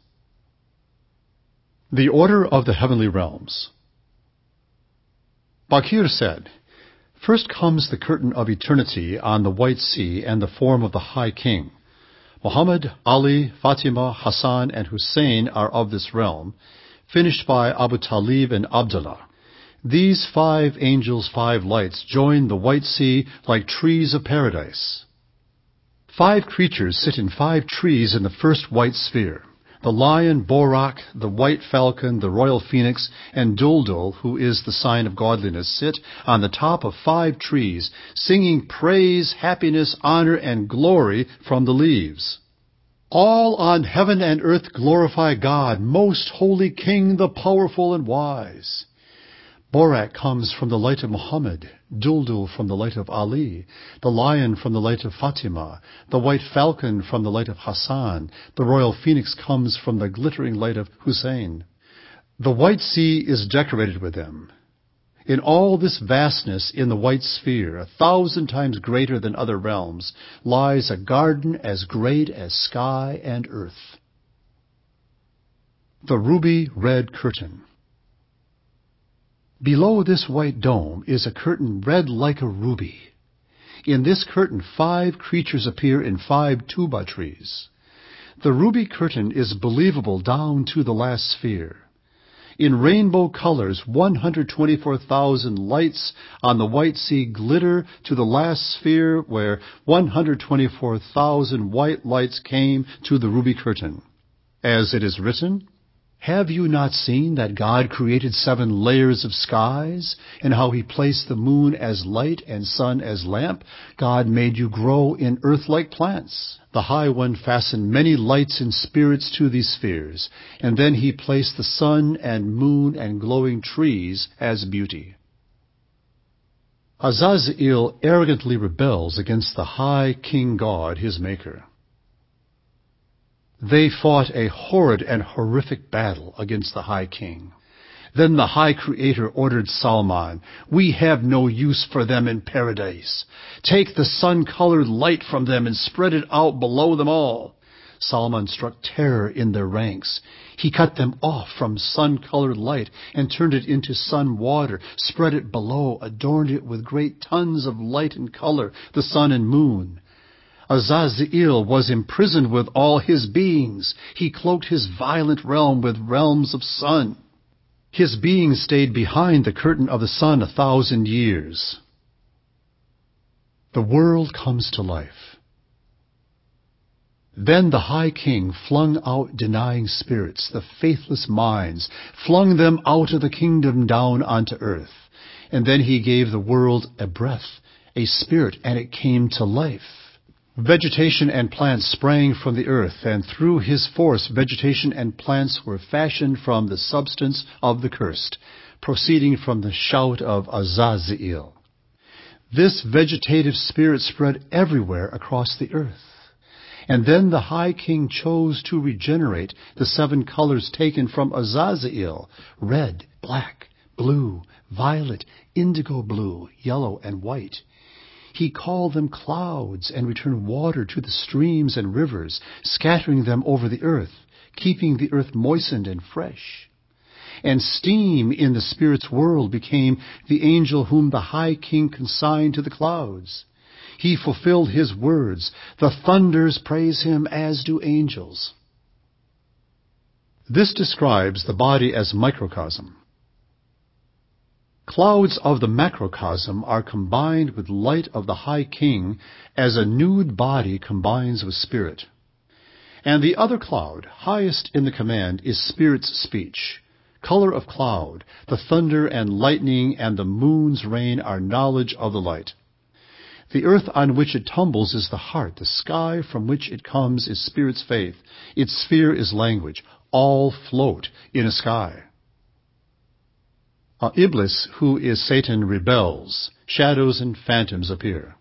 The order of the heavenly realms. Bakir said, "First comes the curtain of eternity on the White Sea and the form of the High King. Muhammad, Ali, Fatima, Hassan, and Hussein are of this realm, finished by Abu Talib and Abdullah. These 5 angels, 5 lights, join the White Sea like trees of paradise. 5 creatures sit in 5 trees in the first white sphere. The lion, Borak, the white falcon, the royal phoenix, and Duldul, who is the sign of godliness, sit on the top of 5 trees, singing praise, happiness, honor, and glory from the leaves. All on heaven and earth glorify God, most holy King, the powerful and wise. Borak comes from the light of Muhammad, Duldul from the light of Ali, the lion from the light of Fatima, the white falcon from the light of Hassan, the royal phoenix comes from the glittering light of Hussein. The White Sea is decorated with them. In all this vastness in the white sphere, 1,000 times greater than other realms, lies a garden as great as sky and earth." The ruby red curtain. Below this white dome is a curtain red like a ruby. In this curtain 5 creatures appear in 5 tuba trees. The ruby curtain is believable down to the last sphere. In rainbow colors, 124,000 lights on the White Sea glitter to the last sphere where 124,000 white lights came to the ruby curtain. As it is written, "Have you not seen that God created 7 layers of skies, and how He placed the moon as light and sun as lamp? God made you grow in earth like plants. The High One fastened many lights and spirits to these spheres, and then He placed the sun and moon and glowing trees as beauty." Azazel arrogantly rebels against the High King God, his Maker. They fought a horrid and horrific battle against the High King. Then the High Creator ordered Salman, "We have no use for them in paradise. Take the sun-colored light from them and spread it out below them all." Salman struck terror in their ranks. He cut them off from sun-colored light and turned it into sun water, spread it below, adorned it with great tons of light and color, the sun and moon. Azazel was imprisoned with all his beings. He cloaked his violent realm with realms of sun. His beings stayed behind the curtain of the sun 1,000 years. The world comes to life. Then the High King flung out denying spirits, the faithless minds, flung them out of the kingdom down onto earth. And then he gave the world a breath, a spirit, and it came to life. Vegetation and plants sprang from the earth, and through his force vegetation and plants were fashioned from the substance of the cursed, proceeding from the shout of Azazel. This vegetative spirit spread everywhere across the earth. And then the High King chose to regenerate the 7 colors taken from Azazel: red, black, blue, violet, indigo blue, yellow, and white. He called them clouds and returned water to the streams and rivers, scattering them over the earth, keeping the earth moistened and fresh. And steam in the Spirit's world became the angel whom the High King consigned to the clouds. He fulfilled his words. The thunders praise him, as do angels. This describes the body as microcosm. Clouds of the macrocosm are combined with light of the High King as a nude body combines with spirit. And the other cloud, highest in the command, is Spirit's speech. Color of cloud, the thunder and lightning and the moon's rain are knowledge of the light. The earth on which it tumbles is the heart. The sky from which it comes is Spirit's faith. Its sphere is language. All float in a sky. Iblis, who is Satan, rebels. Shadows and phantoms appear.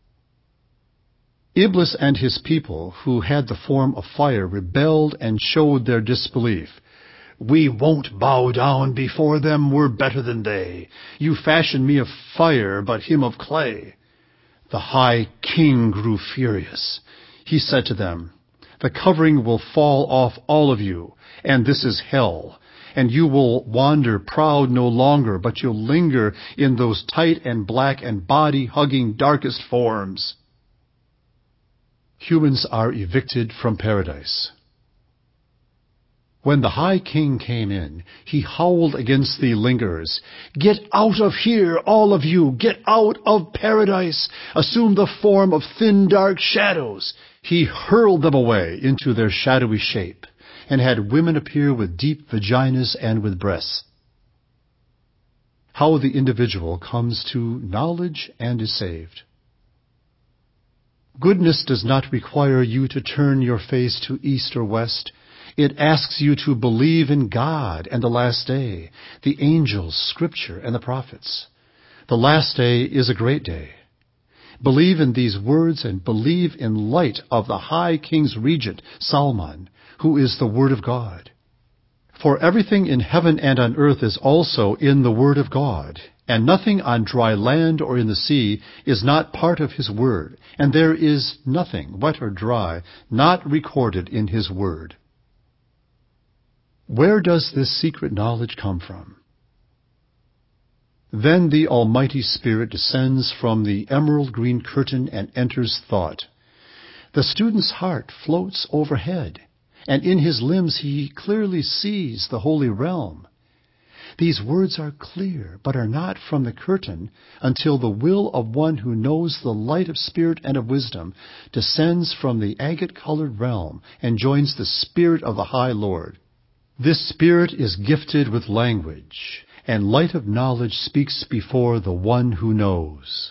Iblis and his people, who had the form of fire, rebelled and showed their disbelief. We won't bow down before them, we're better than they. You fashioned me of fire, but him of clay. The High King grew furious. He said to them, the covering will fall off all of you, and this is hell. And you will wander proud no longer, but you'll linger in those tight and black and body-hugging darkest forms. Humans are evicted from paradise. When the High King came in, he howled against the lingerers. Get out of here, all of you! Get out of paradise! Assume the form of thin, dark shadows! He hurled them away into their shadowy shape, and had women appear with deep vaginas and with breasts. How the individual comes to knowledge and is saved. Goodness does not require you to turn your face to east or west. It asks you to believe in God and the last day, the angels, Scripture, and the prophets. The last day is a great day. Believe in these words and believe in light of the High King's regent, Salman, who is the Word of God. For everything in heaven and on earth is also in the Word of God, and nothing on dry land or in the sea is not part of His Word, and there is nothing, wet or dry, not recorded in His Word. Where does this secret knowledge come from? Then the Almighty Spirit descends from the emerald green curtain and enters thought. The student's heart floats overhead, and in his limbs he clearly sees the holy realm. These words are clear, but are not from the curtain until the will of one who knows the light of spirit and of wisdom descends from the agate-colored realm and joins the Spirit of the High Lord. This Spirit is gifted with language, and light of knowledge speaks before the one who knows.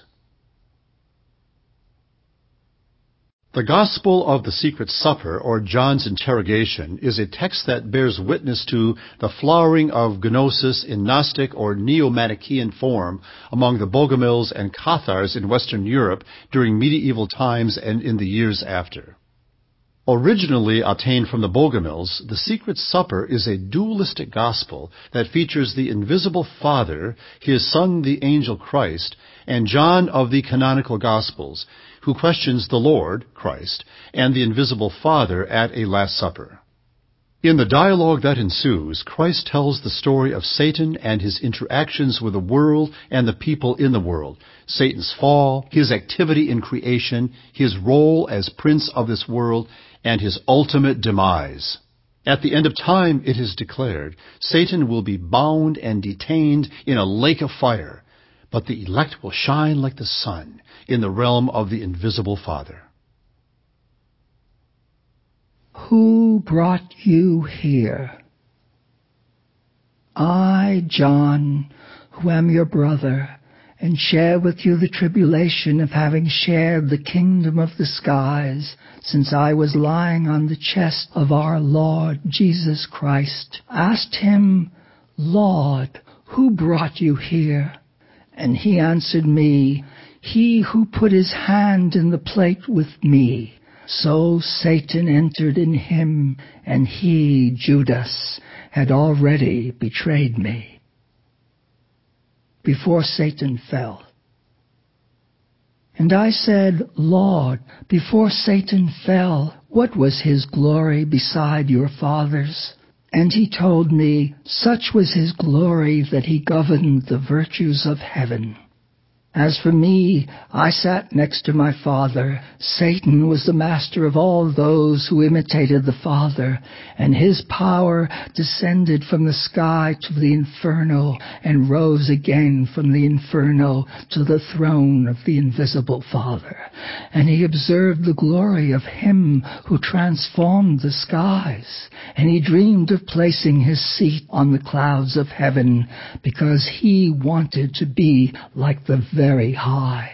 The Gospel of the Secret Supper, or John's Interrogation, is a text that bears witness to the flowering of gnosis in Gnostic or Neo-Manichaean form among the Bogomils and Cathars in Western Europe during medieval times and in the years after. Originally obtained from the Bogomils, the Secret Supper is a dualistic gospel that features the invisible Father, His Son the angel Christ, and John of the canonical Gospels, who questions the Lord, Christ, and the invisible Father at a Last Supper. In the dialogue that ensues, Christ tells the story of Satan and his interactions with the world and the people in the world, Satan's fall, his activity in creation, his role as prince of this world, and his ultimate demise. At the end of time, it is declared, Satan will be bound and detained in a lake of fire, but the elect will shine like the sun in the realm of the invisible Father. Who brought you here? I, John, who am your brother, and share with you the tribulation of having shared the kingdom of the skies, since I was lying on the chest of our Lord Jesus Christ, asked him, Lord, who brought you here? And he answered me, He who put his hand in the plate with me. So Satan entered in him, and he, Judas, had already betrayed me. Before Satan fell. And I said, Lord, before Satan fell, what was his glory beside your father's? And he told me, such was his glory that he governed the virtues of heaven. As for me, I sat next to my Father. Satan was the master of all those who imitated the Father, and his power descended from the sky to the inferno and rose again from the inferno to the throne of the invisible Father. And he observed the glory of him who transformed the skies, and he dreamed of placing his seat on the clouds of heaven, because he wanted to be like the very high.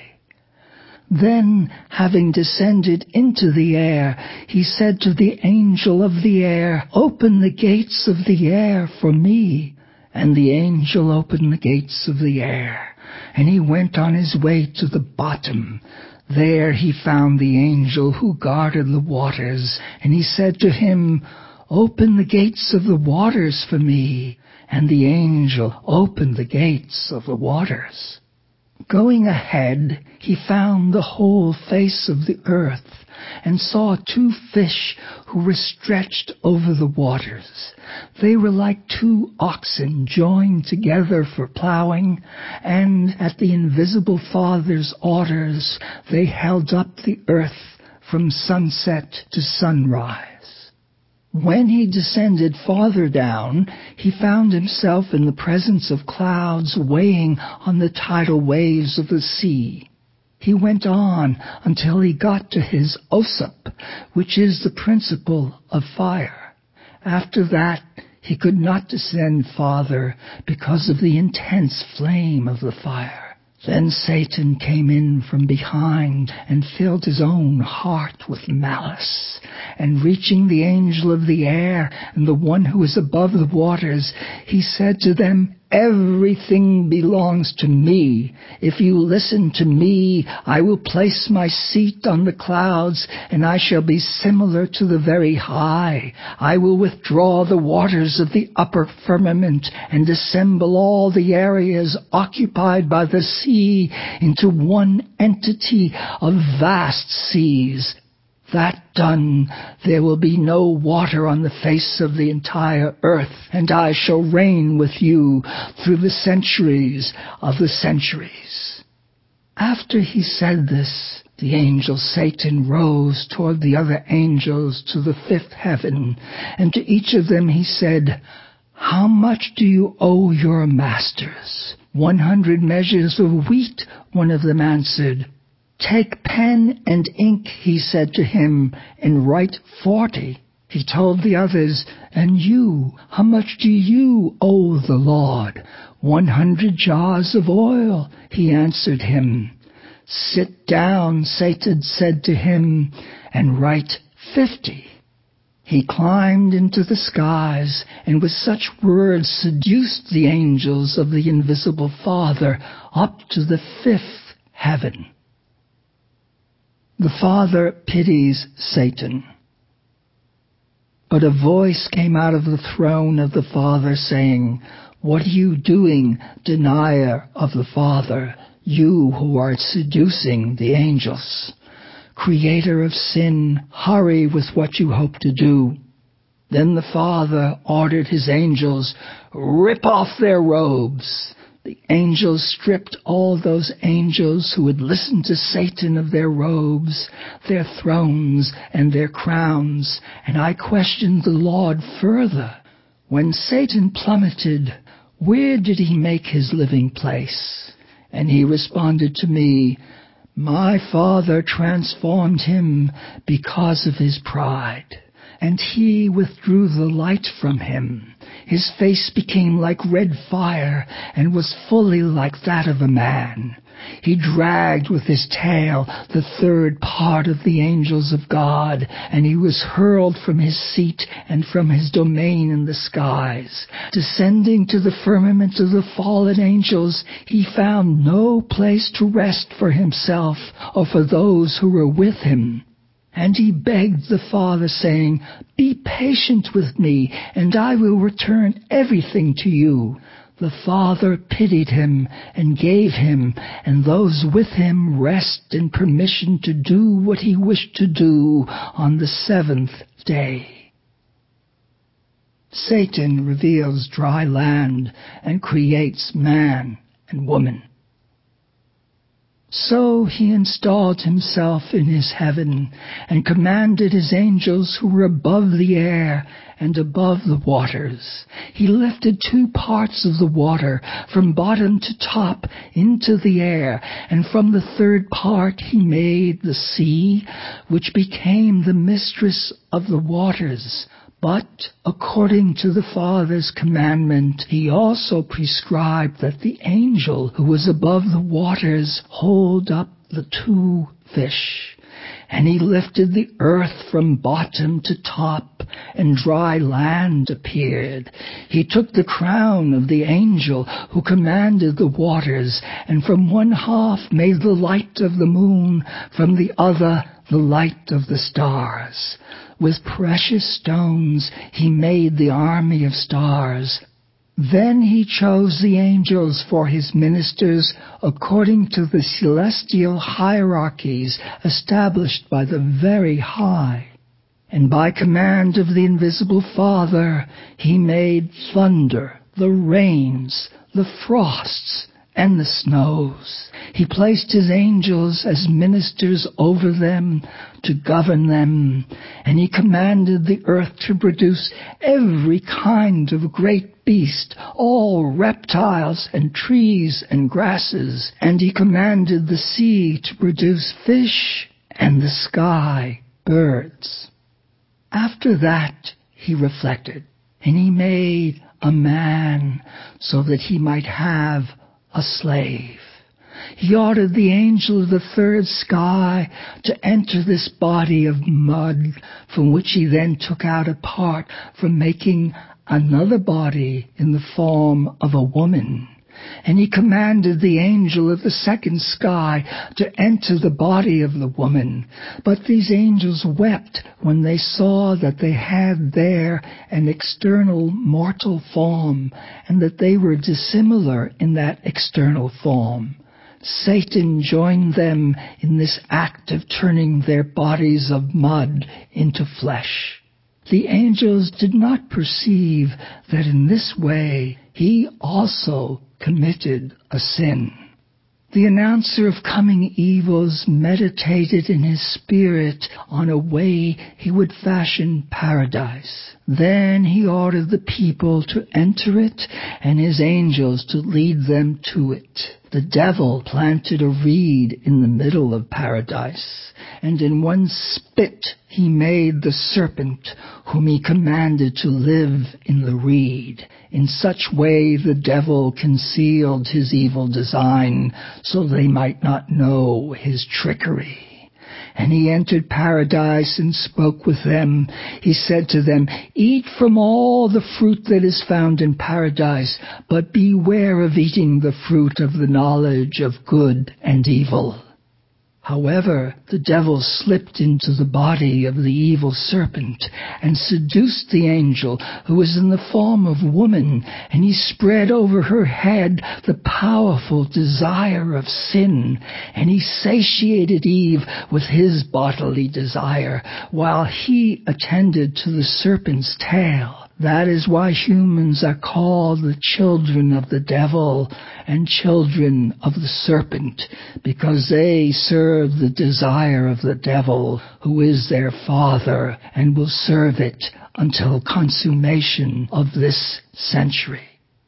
Then, having descended into the air, he said to the angel of the air, Open the gates of the air for me. And the angel opened the gates of the air, and he went on his way to the bottom. There he found the angel who guarded the waters, and he said to him, Open the gates of the waters for me. And the angel opened the gates of the waters. Going ahead, he found the whole face of the earth, and saw 2 fish who were stretched over the waters. They were like 2 oxen joined together for plowing, and at the invisible Father's orders they held up the earth from sunset to sunrise. When he descended farther down, he found himself in the presence of clouds weighing on the tidal waves of the sea. He went on until he got to his Osop, which is the principle of fire. After that, he could not descend farther because of the intense flame of the fire. Then Satan came in from behind and filled his own heart with malice. And reaching the angel of the air and the one who is above the waters, he said to them, Everything belongs to me. If you listen to me, I will place my seat on the clouds, and I shall be similar to the very high. I will withdraw the waters of the upper firmament and assemble all the areas occupied by the sea into one entity of vast seas. That done, there will be no water on the face of the entire earth, and I shall reign with you through the centuries of the centuries. After he said this, the angel Satan rose toward the other angels to the 5th heaven, and to each of them he said, How much do you owe your masters? 100 measures of wheat, one of them answered. Take pen and ink, he said to him, and write 40. He told the others, And you, how much do you owe the Lord? 100 jars of oil, he answered him. Sit down, Satan said to him, and write 50. He climbed into the skies, and with such words seduced the angels of the invisible Father up to the 5th heaven. The Father pities Satan. But a voice came out of the throne of the Father saying, What are you doing, denier of the Father, you who are seducing the angels? Creator of sin, hurry with what you hope to do. Then the Father ordered his angels, Rip off their robes. The angels stripped all those angels who had listened to Satan of their robes, their thrones, and their crowns, and I questioned the Lord further. When Satan plummeted, where did he make his living place? And he responded to me, My Father transformed him because of his pride. and he withdrew the light from him. His face became like red fire, and was fully like that of a man. He dragged with his tail the third part of the angels of God, and he was hurled from his seat and from his domain in the skies. Descending to the firmament of the fallen angels, he found no place to rest for himself or for those who were with him. And he begged the Father, saying, "Be patient with me, and I will return everything to you." The Father pitied him and gave him and those with him rest and permission to do what he wished to do on the seventh day. Satan reveals dry land and creates man and woman. So he installed himself in his heaven and commanded his angels who were above the air and above the waters. He lifted 2 parts of the water from bottom to top into the air, and from the 3rd part he made the sea, which became the mistress of the waters. But, according to the Father's commandment, he also prescribed that the angel who was above the waters hold up the 2 fish. And he lifted the earth from bottom to top, and dry land appeared. He took the crown of the angel who commanded the waters, and from one half made the light of the moon, from the other the light of the stars. With precious stones he made the army of stars. Then he chose the angels for his ministers according to the celestial hierarchies established by the Very High. And by command of the invisible Father he made thunder, the rains, the frosts, and the snows. He placed his angels as ministers over them to govern them, and he commanded the earth to produce every kind of great beast, all reptiles and trees and grasses, and he commanded the sea to produce fish and the sky birds. After that he reflected, and he made a man so that he might have a slave. He ordered the angel of the 3rd sky to enter this body of mud, from which he then took out a part for making another body in the form of a woman. And he commanded the angel of the 2nd sky to enter the body of the woman. But these angels wept when they saw that they had there an external mortal form, and that they were dissimilar in that external form. Satan joined them in this act of turning their bodies of mud into flesh. The angels did not perceive that in this way he also committed a sin. The announcer of coming evils meditated in his spirit on a way he would fashion paradise. Then he ordered the people to enter it and his angels to lead them to it. The devil planted a reed in the middle of paradise, and in one spit he made the serpent, whom he commanded to live in the reed. In such way the devil concealed his evil design, so they might not know his trickery. And he entered paradise and spoke with them. He said to them, "Eat from all the fruit that is found in paradise, but beware of eating the fruit of the knowledge of good and evil." However, the devil slipped into the body of the evil serpent and seduced the angel who was in the form of woman, and he spread over her head the powerful desire of sin, and he satiated Eve with his bodily desire, while he attended to the serpent's tail. That is why humans are called the children of the devil and children of the serpent, because they serve the desire of the devil, who is their father, and will serve it until consummation of this century.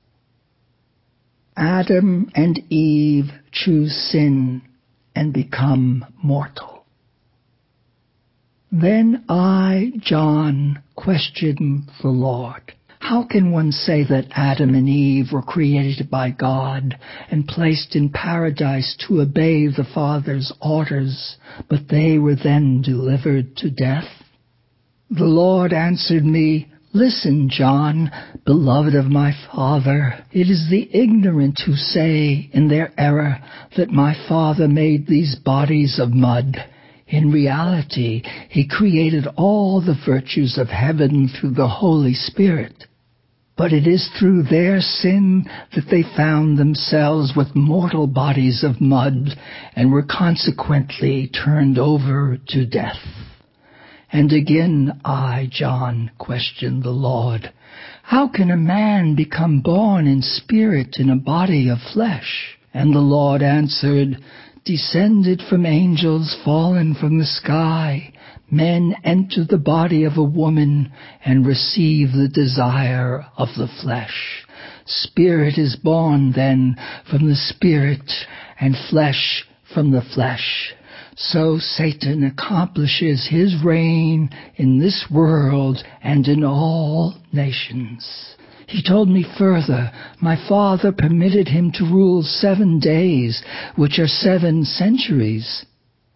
Adam and Eve choose sin and become mortal. Then I, John, questioned the Lord. How can one say that Adam and Eve were created by God and placed in paradise to obey the Father's orders, but they were then delivered to death? The Lord answered me, Listen, John, beloved of my Father, it is the ignorant who say in their error that my Father made these bodies of mud. In reality, he created all the virtues of heaven through the Holy Spirit. But it is through their sin that they found themselves with mortal bodies of mud and were consequently turned over to death. And again I, John, questioned the Lord, How can a man become born in spirit in a body of flesh? And the Lord answered, Descended from angels fallen from the sky, men enter the body of a woman and receive the desire of the flesh. Spirit is born then from the spirit, and flesh from the flesh. So Satan accomplishes his reign in this world and in all nations. He told me further, my Father permitted him to rule 7 days, which are 7 centuries.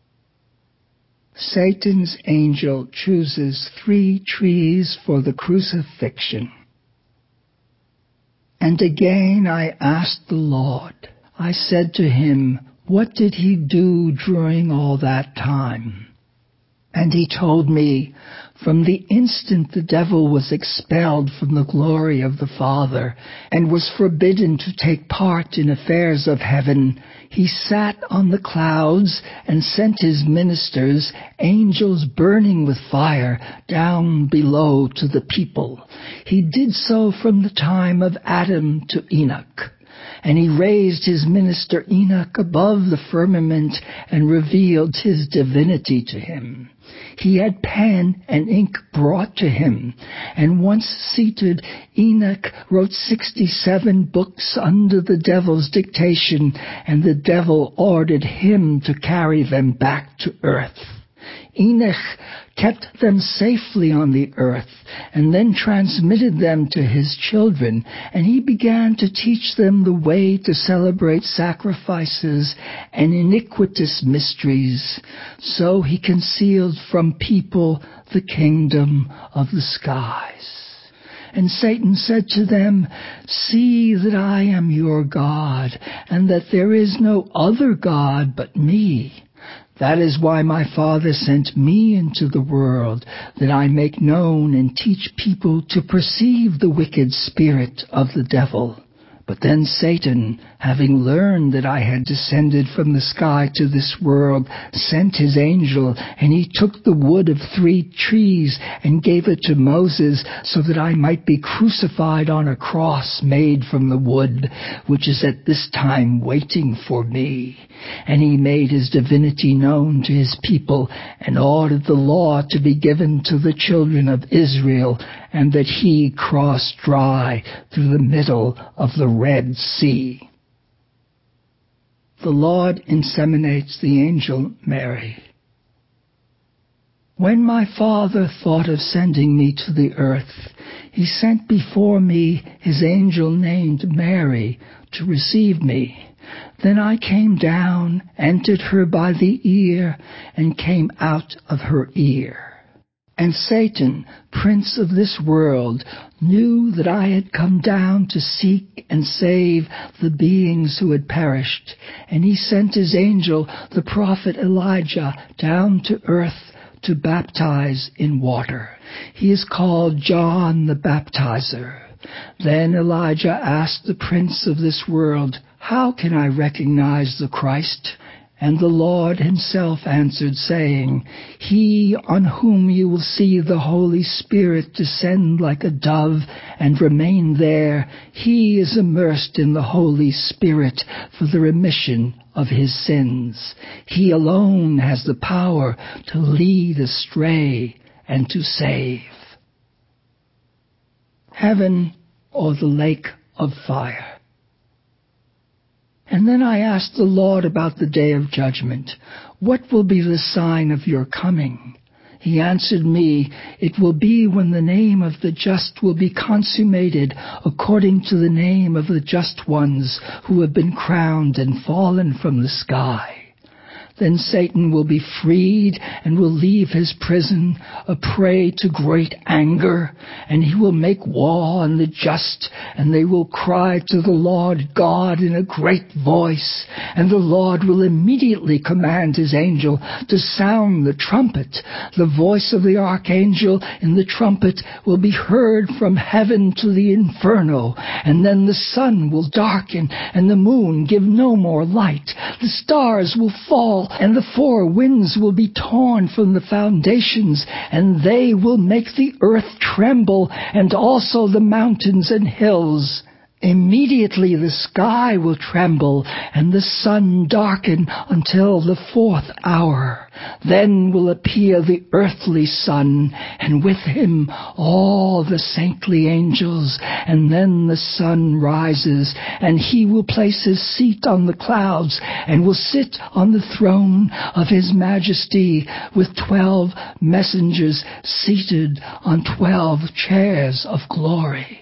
Satan's angel chooses 3 trees for the crucifixion. And again I asked the Lord. I said to him, What did he do during all that time? And he told me, From the instant the devil was expelled from the glory of the Father and was forbidden to take part in affairs of heaven, he sat on the clouds and sent his ministers, angels burning with fire, down below to the people. He did so from the time of Adam to Enoch. And he raised his minister Enoch above the firmament and revealed his divinity to him. He had pen and ink brought to him, and once seated, Enoch wrote 67 books under the devil's dictation, and the devil ordered him to carry them back to earth. Enoch kept them safely on the earth, and then transmitted them to his children, and he began to teach them the way to celebrate sacrifices and iniquitous mysteries. So he concealed from people the kingdom of the skies. And Satan said to them, See that I am your God, and that there is no other God but me. That is why my Father sent me into the world, that I make known and teach people to perceive the wicked spirit of the devil. But then Satan, having learned that I had descended from the sky to this world, sent his angel, and he took the wood of 3 trees and gave it to Moses, so that I might be crucified on a cross made from the wood, which is at this time waiting for me. And he made his divinity known to his people, and ordered the law to be given to the children of Israel, and that he crossed dry through the middle of the Red Sea. The Lord inseminates the angel Mary. When my Father thought of sending me to the earth, he sent before me his angel named Mary to receive me. Then I came down, entered her by the ear, and came out of her ear. And Satan, prince of this world, knew that I had come down to seek and save the beings who had perished. And he sent his angel, the prophet Elijah, down to earth to baptize in water. He is called John the Baptizer. Then Elijah asked the prince of this world, How can I recognize the Christ? And the Lord himself answered, saying, He on whom you will see the Holy Spirit descend like a dove and remain there, he is immersed in the Holy Spirit for the remission of his sins. He alone has the power to lead astray and to save. Heaven or the lake of fire. And then I asked the Lord about the day of judgment. What will be the sign of your coming? He answered me, "It will be when the name of the just will be consummated according to the name of the just ones who have been crowned and fallen from the sky. Then Satan will be freed and will leave his prison, a prey to great anger, and he will make war on the just, and they will cry to the Lord God in a great voice, and the Lord will immediately command his angel to sound the trumpet. The voice of the archangel in the trumpet will be heard from heaven to the inferno, and then the sun will darken, and the moon give no more light. The stars will fall, and the four winds will be torn from the foundations, and they will make the earth tremble, and also the mountains and hills. Immediately the sky will tremble, and the sun darken until the 4th hour. Then will appear the earthly sun, and with him all the saintly angels. And then the sun rises, and he will place his seat on the clouds, and will sit on the throne of his majesty, with 12 messengers seated on 12 chairs of glory.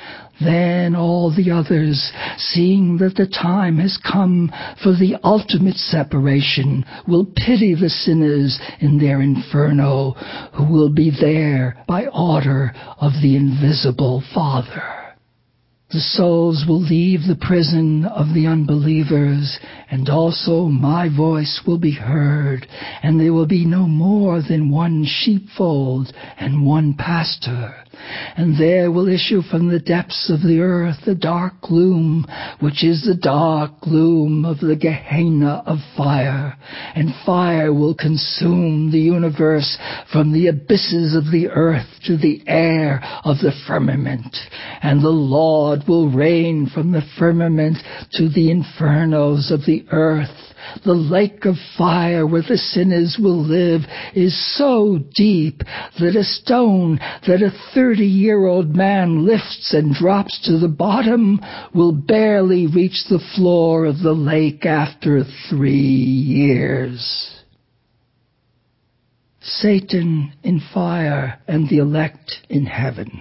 Then all the others, seeing that the time has come for the ultimate separation, will pity the sinners in their inferno, who will be there by order of the invisible Father. The souls will leave the prison of the unbelievers, and also my voice will be heard, and there will be no more than one sheepfold and one pastor. And there will issue from the depths of the earth a dark gloom, which is the dark gloom of the Gehenna of fire. And fire will consume the universe from the abysses of the earth to the air of the firmament. And the Lord will reign from the firmament to the infernos of the earth. The lake of fire where the sinners will live is so deep that a stone that a 30-year-old man lifts and drops to the bottom will barely reach the floor of the lake after 3 years. Satan in fire and the elect in heaven.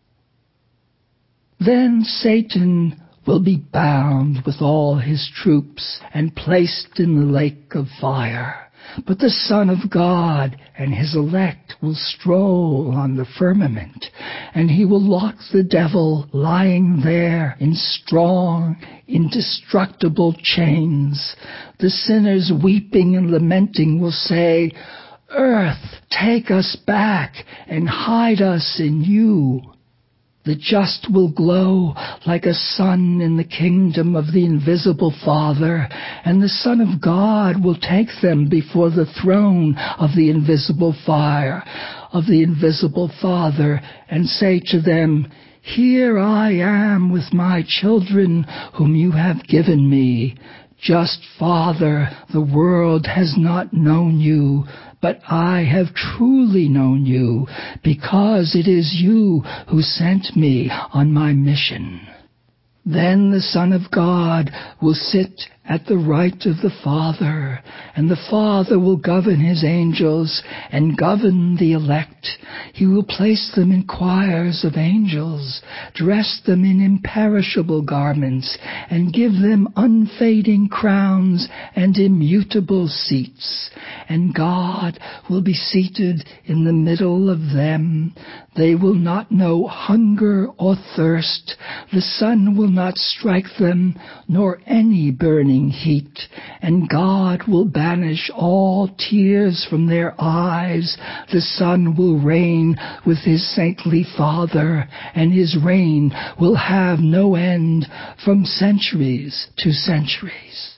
Then Satan will be bound with all his troops and placed in the lake of fire. But the Son of God and his elect will stroll on the firmament, and he will lock the devil lying there in strong, indestructible chains. The sinners weeping and lamenting will say, "Earth, take us back and hide us in you." The just will glow like a sun in the kingdom of the invisible Father, and the Son of God will take them before the throne of the invisible fire, of the invisible Father, and say to them, "Here I am with my children whom you have given me. Just Father, the world has not known you, but I have truly known you, because it is you who sent me on my mission." Then the Son of God will sit at the right of the Father, and the Father will govern his angels and govern the elect. He will place them in choirs of angels, dress them in imperishable garments, and give them unfading crowns and immutable seats. And God will be seated in the middle of them. They will not know hunger or thirst. The sun will not strike them, nor any burning heat, and God will banish all tears from their eyes. The Son will reign with his saintly Father, and his reign will have no end from centuries to centuries.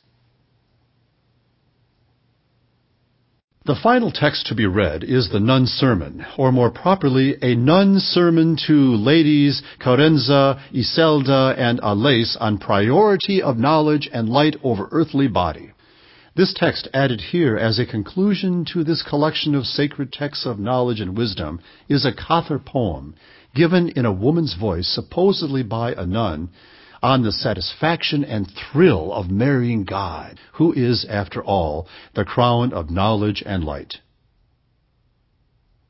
The final text to be read is the Nun's Sermon, or more properly, a Nun's Sermon to Ladies Carenza, Iselda, and Alais on priority of knowledge and light over earthly body. This text, added here as a conclusion to this collection of sacred texts of knowledge and wisdom, is a Cathar poem, given in a woman's voice, supposedly by a nun, on the satisfaction and thrill of marrying God, who is, after all, the crown of knowledge and light.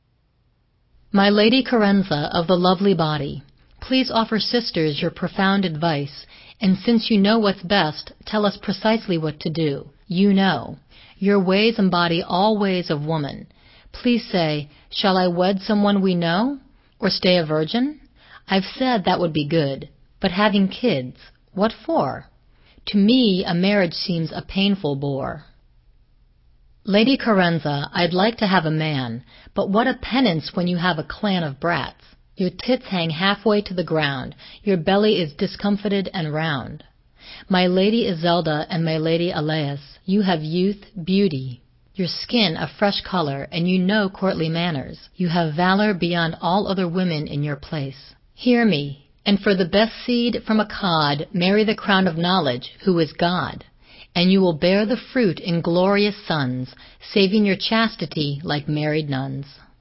My Lady Carenza of the lovely body, please offer sisters your profound advice, and since you know what's best, tell us precisely what to do. You know. Your ways embody all ways of woman. Please say, shall I wed someone we know? Or stay a virgin? I've said that would be good. But having kids, what for? To me, a marriage seems a painful bore. Lady Carenza, I'd like to have a man, but what a penance when you have a clan of brats. Your tits hang halfway to the ground, your belly is discomfited and round. My Lady Iselda and my Lady Alais, you have youth, beauty, your skin a fresh color, and you know courtly manners. You have valor beyond all other women in your place. Hear me, and for the best seed from a cod, marry the crown of knowledge, who is God. And you will bear the fruit in glorious sons, saving your chastity like married nuns.